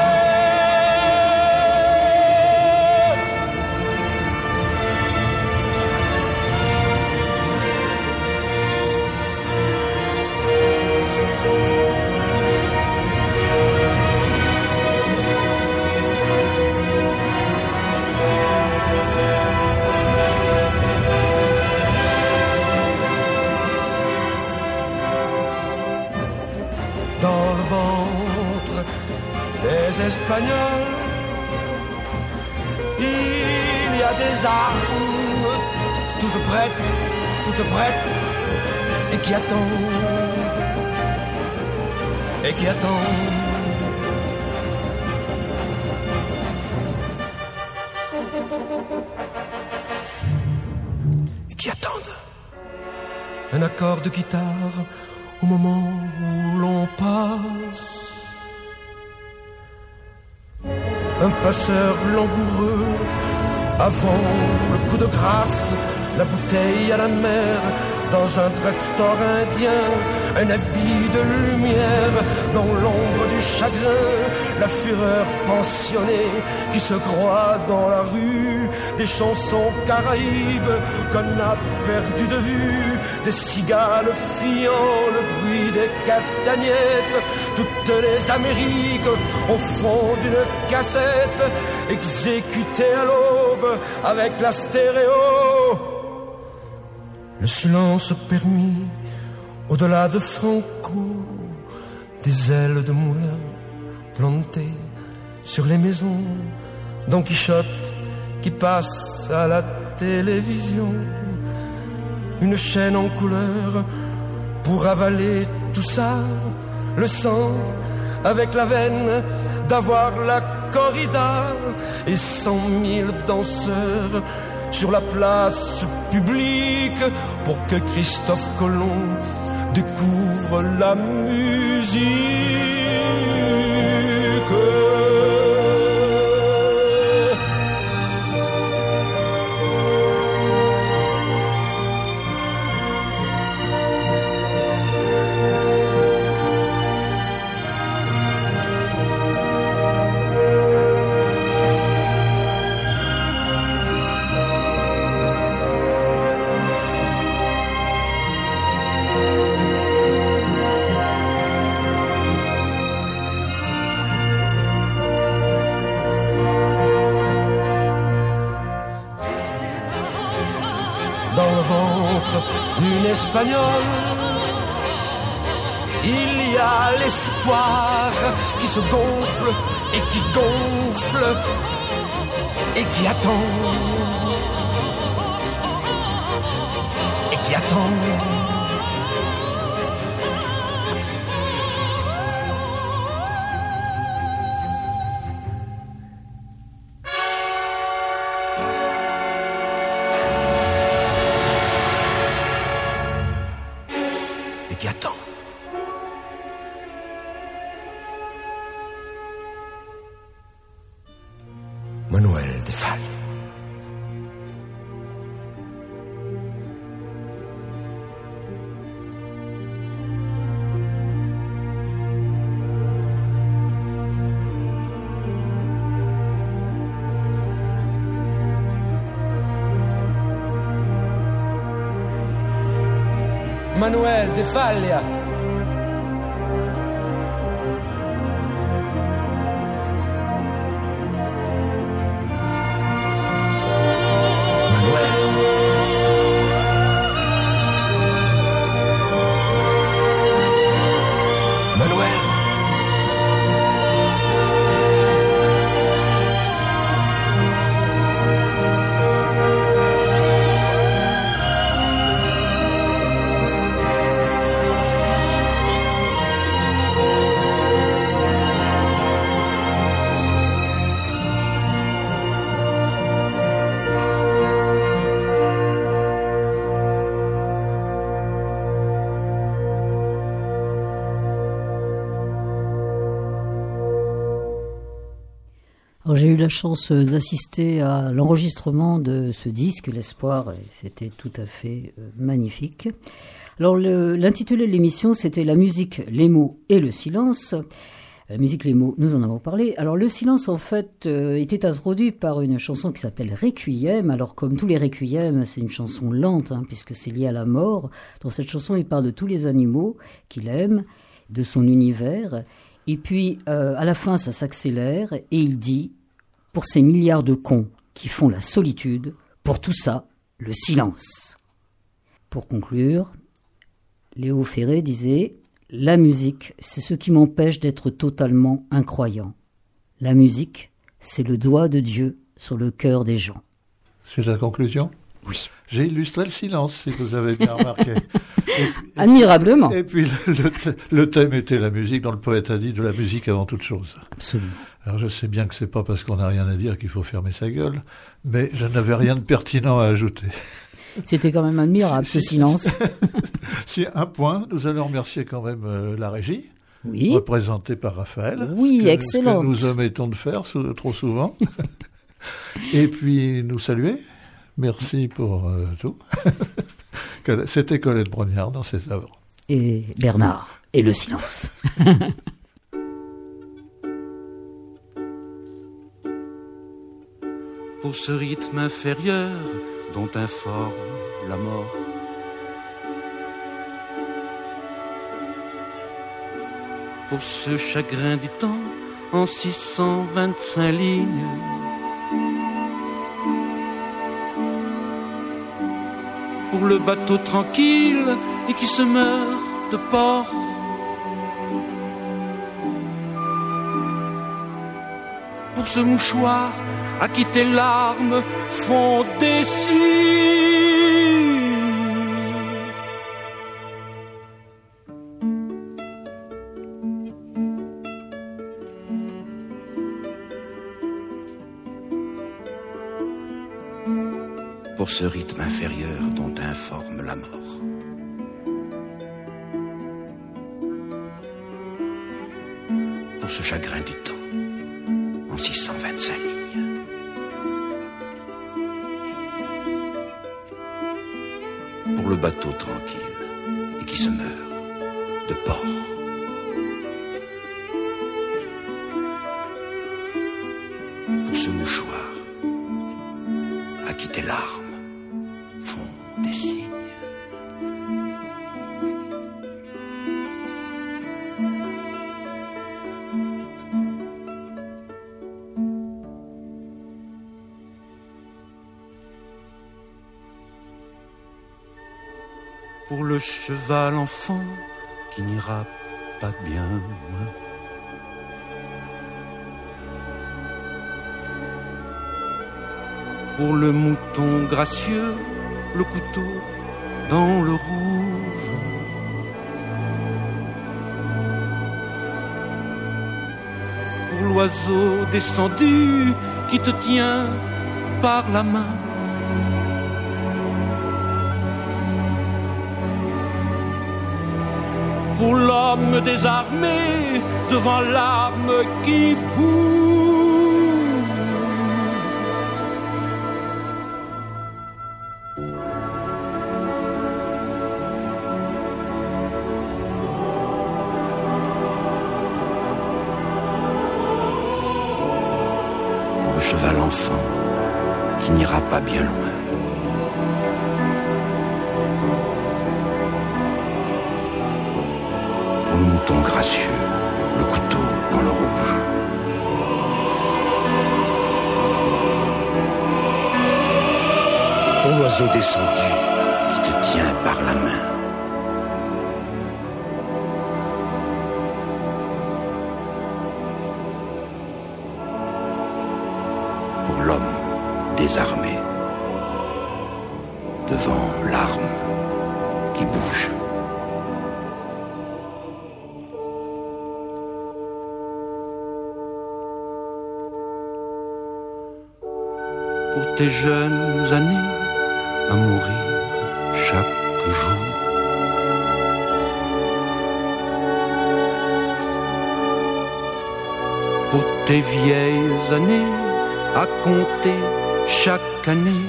Espagnols, il y a des armes toutes prêtes, toutes prêtes, qui attendent, et qui attendent. Et qui attendent un accord de guitare au moment où l'on passe. Un passeur langoureux avant le coup de grâce, la bouteille à la mer, dans un drugstore indien, un habit de lumière, dans l'ombre du chagrin, la fureur pensionnée qui se croit dans la rue, des chansons caraïbes qu'on a perdu de vue, des cigales fuyant, le bruit des castagnettes, toutes les Amériques au fond d'une cassette, exécutées à l'aube avec la stéréo. Le silence permis, au-delà de Franco, des ailes de moulin plantées sur les maisons, Don Quichotte qui passe à la télévision, une chaîne en couleur pour avaler tout ça, le sang avec la veine d'avoir la corrida et cent mille danseurs sur la place publique pour que Christophe Colomb découvre la musique. D'une Espagnole, il y a l'espoir qui se gonfle et qui gonfle et qui attend et qui attend. Qui attend. Manuel de Falla. Manuel de Falla. Manuel. Manuel. Alors, j'ai eu la chance d'assister à l'enregistrement de ce disque, L'Espoir, et c'était tout à fait euh, magnifique. Alors, le, l'intitulé de l'émission, c'était La musique, les mots et le silence. La musique, les mots, nous en avons parlé. Alors, le silence, en fait, euh, était introduit par une chanson qui s'appelle Requiem. Alors, comme tous les Requiem, c'est une chanson lente, hein, puisque c'est lié à la mort. Dans cette chanson, il parle de tous les animaux qu'il aime, de son univers. Et puis, euh, à la fin, ça s'accélère, et il dit... Pour ces milliards de cons qui font la solitude, pour tout ça, le silence. Pour conclure, Léo Ferré disait « La musique, c'est ce qui m'empêche d'être totalement incroyant. La musique, c'est le doigt de Dieu sur le cœur des gens. » C'est la conclusion ? Oui. J'ai illustré le silence, si vous avez bien remarqué. Et puis, Admirablement. Et puis le, le, le thème était la musique, dont le poète a dit de la musique avant toute chose. Absolument. Alors je sais bien que c'est pas parce qu'on n'a rien à dire qu'il faut fermer sa gueule, mais je n'avais rien de pertinent à ajouter. C'était quand même admirable, si, ce si, silence. Si, un point, nous allons remercier quand même euh, la régie, oui. représentée par Raphaël. Oui, que, excellent. Ce que nous omettons de faire sou- trop souvent. Et puis nous saluer. Merci pour euh, tout. C'était Colette Brognard dans ses œuvres. Et Bernard, et le silence. Pour ce rythme inférieur dont informe la mort, pour ce chagrin du temps en six cent vingt-cinq lignes, pour le bateau tranquille et qui se meurt de port, pour ce mouchoir à qui tes larmes font des signes. Pour ce rythme inférieur dont informe la mort. Pour ce chagrin du temps en six cent vingt-cinq lignes. Pour le bateau tranquille et qui se meurt de port. Pour ce mouchoir à qui tes larmes font des signes. Pour le cheval enfant qui n'ira pas bien loin. Pour le mouton gracieux, le couteau dans le rouge. Pour l'oiseau descendu qui te tient par la main. Pour l'homme désarmé devant l'arme qui bouge. Pour le cheval enfant qui n'ira pas bien loin. Pour le mouton gracieux, le couteau dans le rouge. Pour l'oiseau descendu qui te tient par la main. Pour l'homme désarmé devant l'arme qui bouge. Pour tes jeunes années à mourir chaque jour. Pour tes vieilles années à compter chaque année.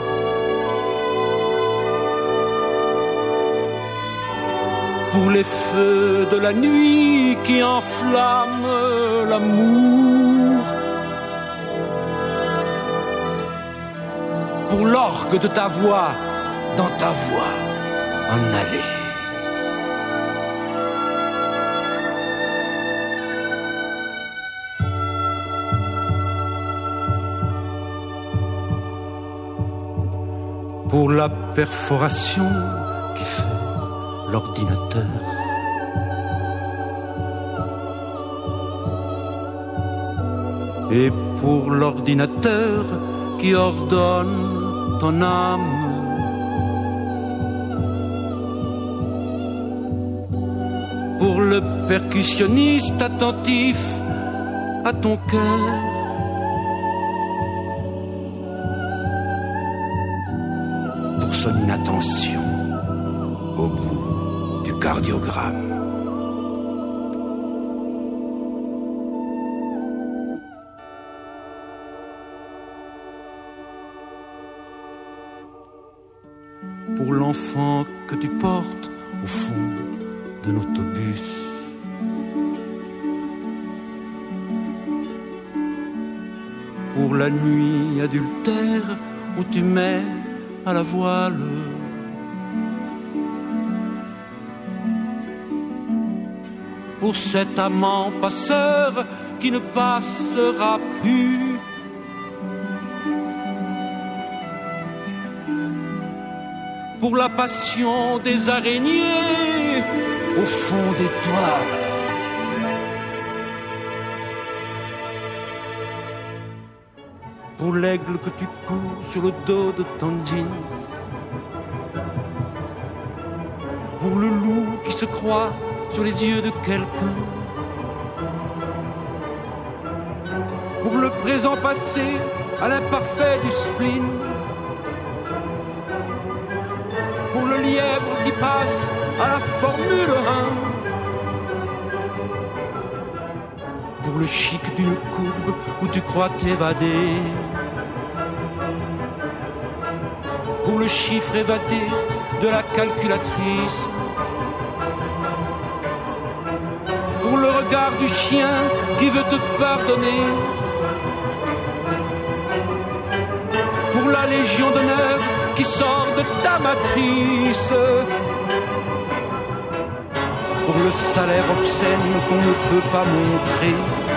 Pour les feux de la nuit qui enflamment l'amour. Pour l'orgue de ta voix, dans ta voix, en aller. Pour la perforation qui fait l'ordinateur. Et pour l'ordinateur qui ordonne ton âme. le percussionniste attentif à ton cœur. Pour son inattention au bout du cardiogramme. Pour l'enfant que tu portes au fond d'un autobus. Pour la nuit adultère où tu mets à la voile. Pour cet amant passeur qui ne passera plus. Pour la passion des araignées au fond des toiles. Pour l'aigle que tu cours sur le dos de ton jean. Pour le loup qui se croit sur les yeux de quelqu'un. Pour le présent passé à l'imparfait du spleen. Pour le lièvre qui passe à la Formule un. Pour le chic d'une courbe où tu crois t'évader. Pour le chiffre évadé de la calculatrice. Pour le regard du chien qui veut te pardonner. Pour la légion d'honneur qui sort de ta matrice. Pour le salaire obscène qu'on ne peut pas montrer.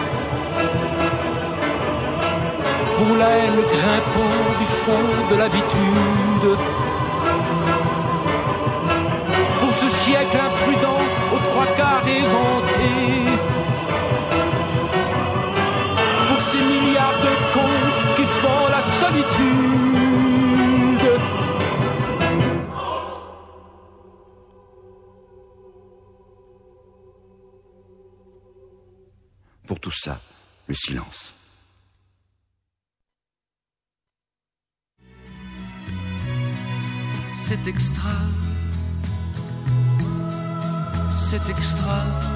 Pour la haine grimpant du fond de l'habitude. Pour ce siècle imprudent aux trois quarts éventé. Pour ces milliards de cons qui font la solitude. Pour tout ça, le silence. C'est extra, c'est extra.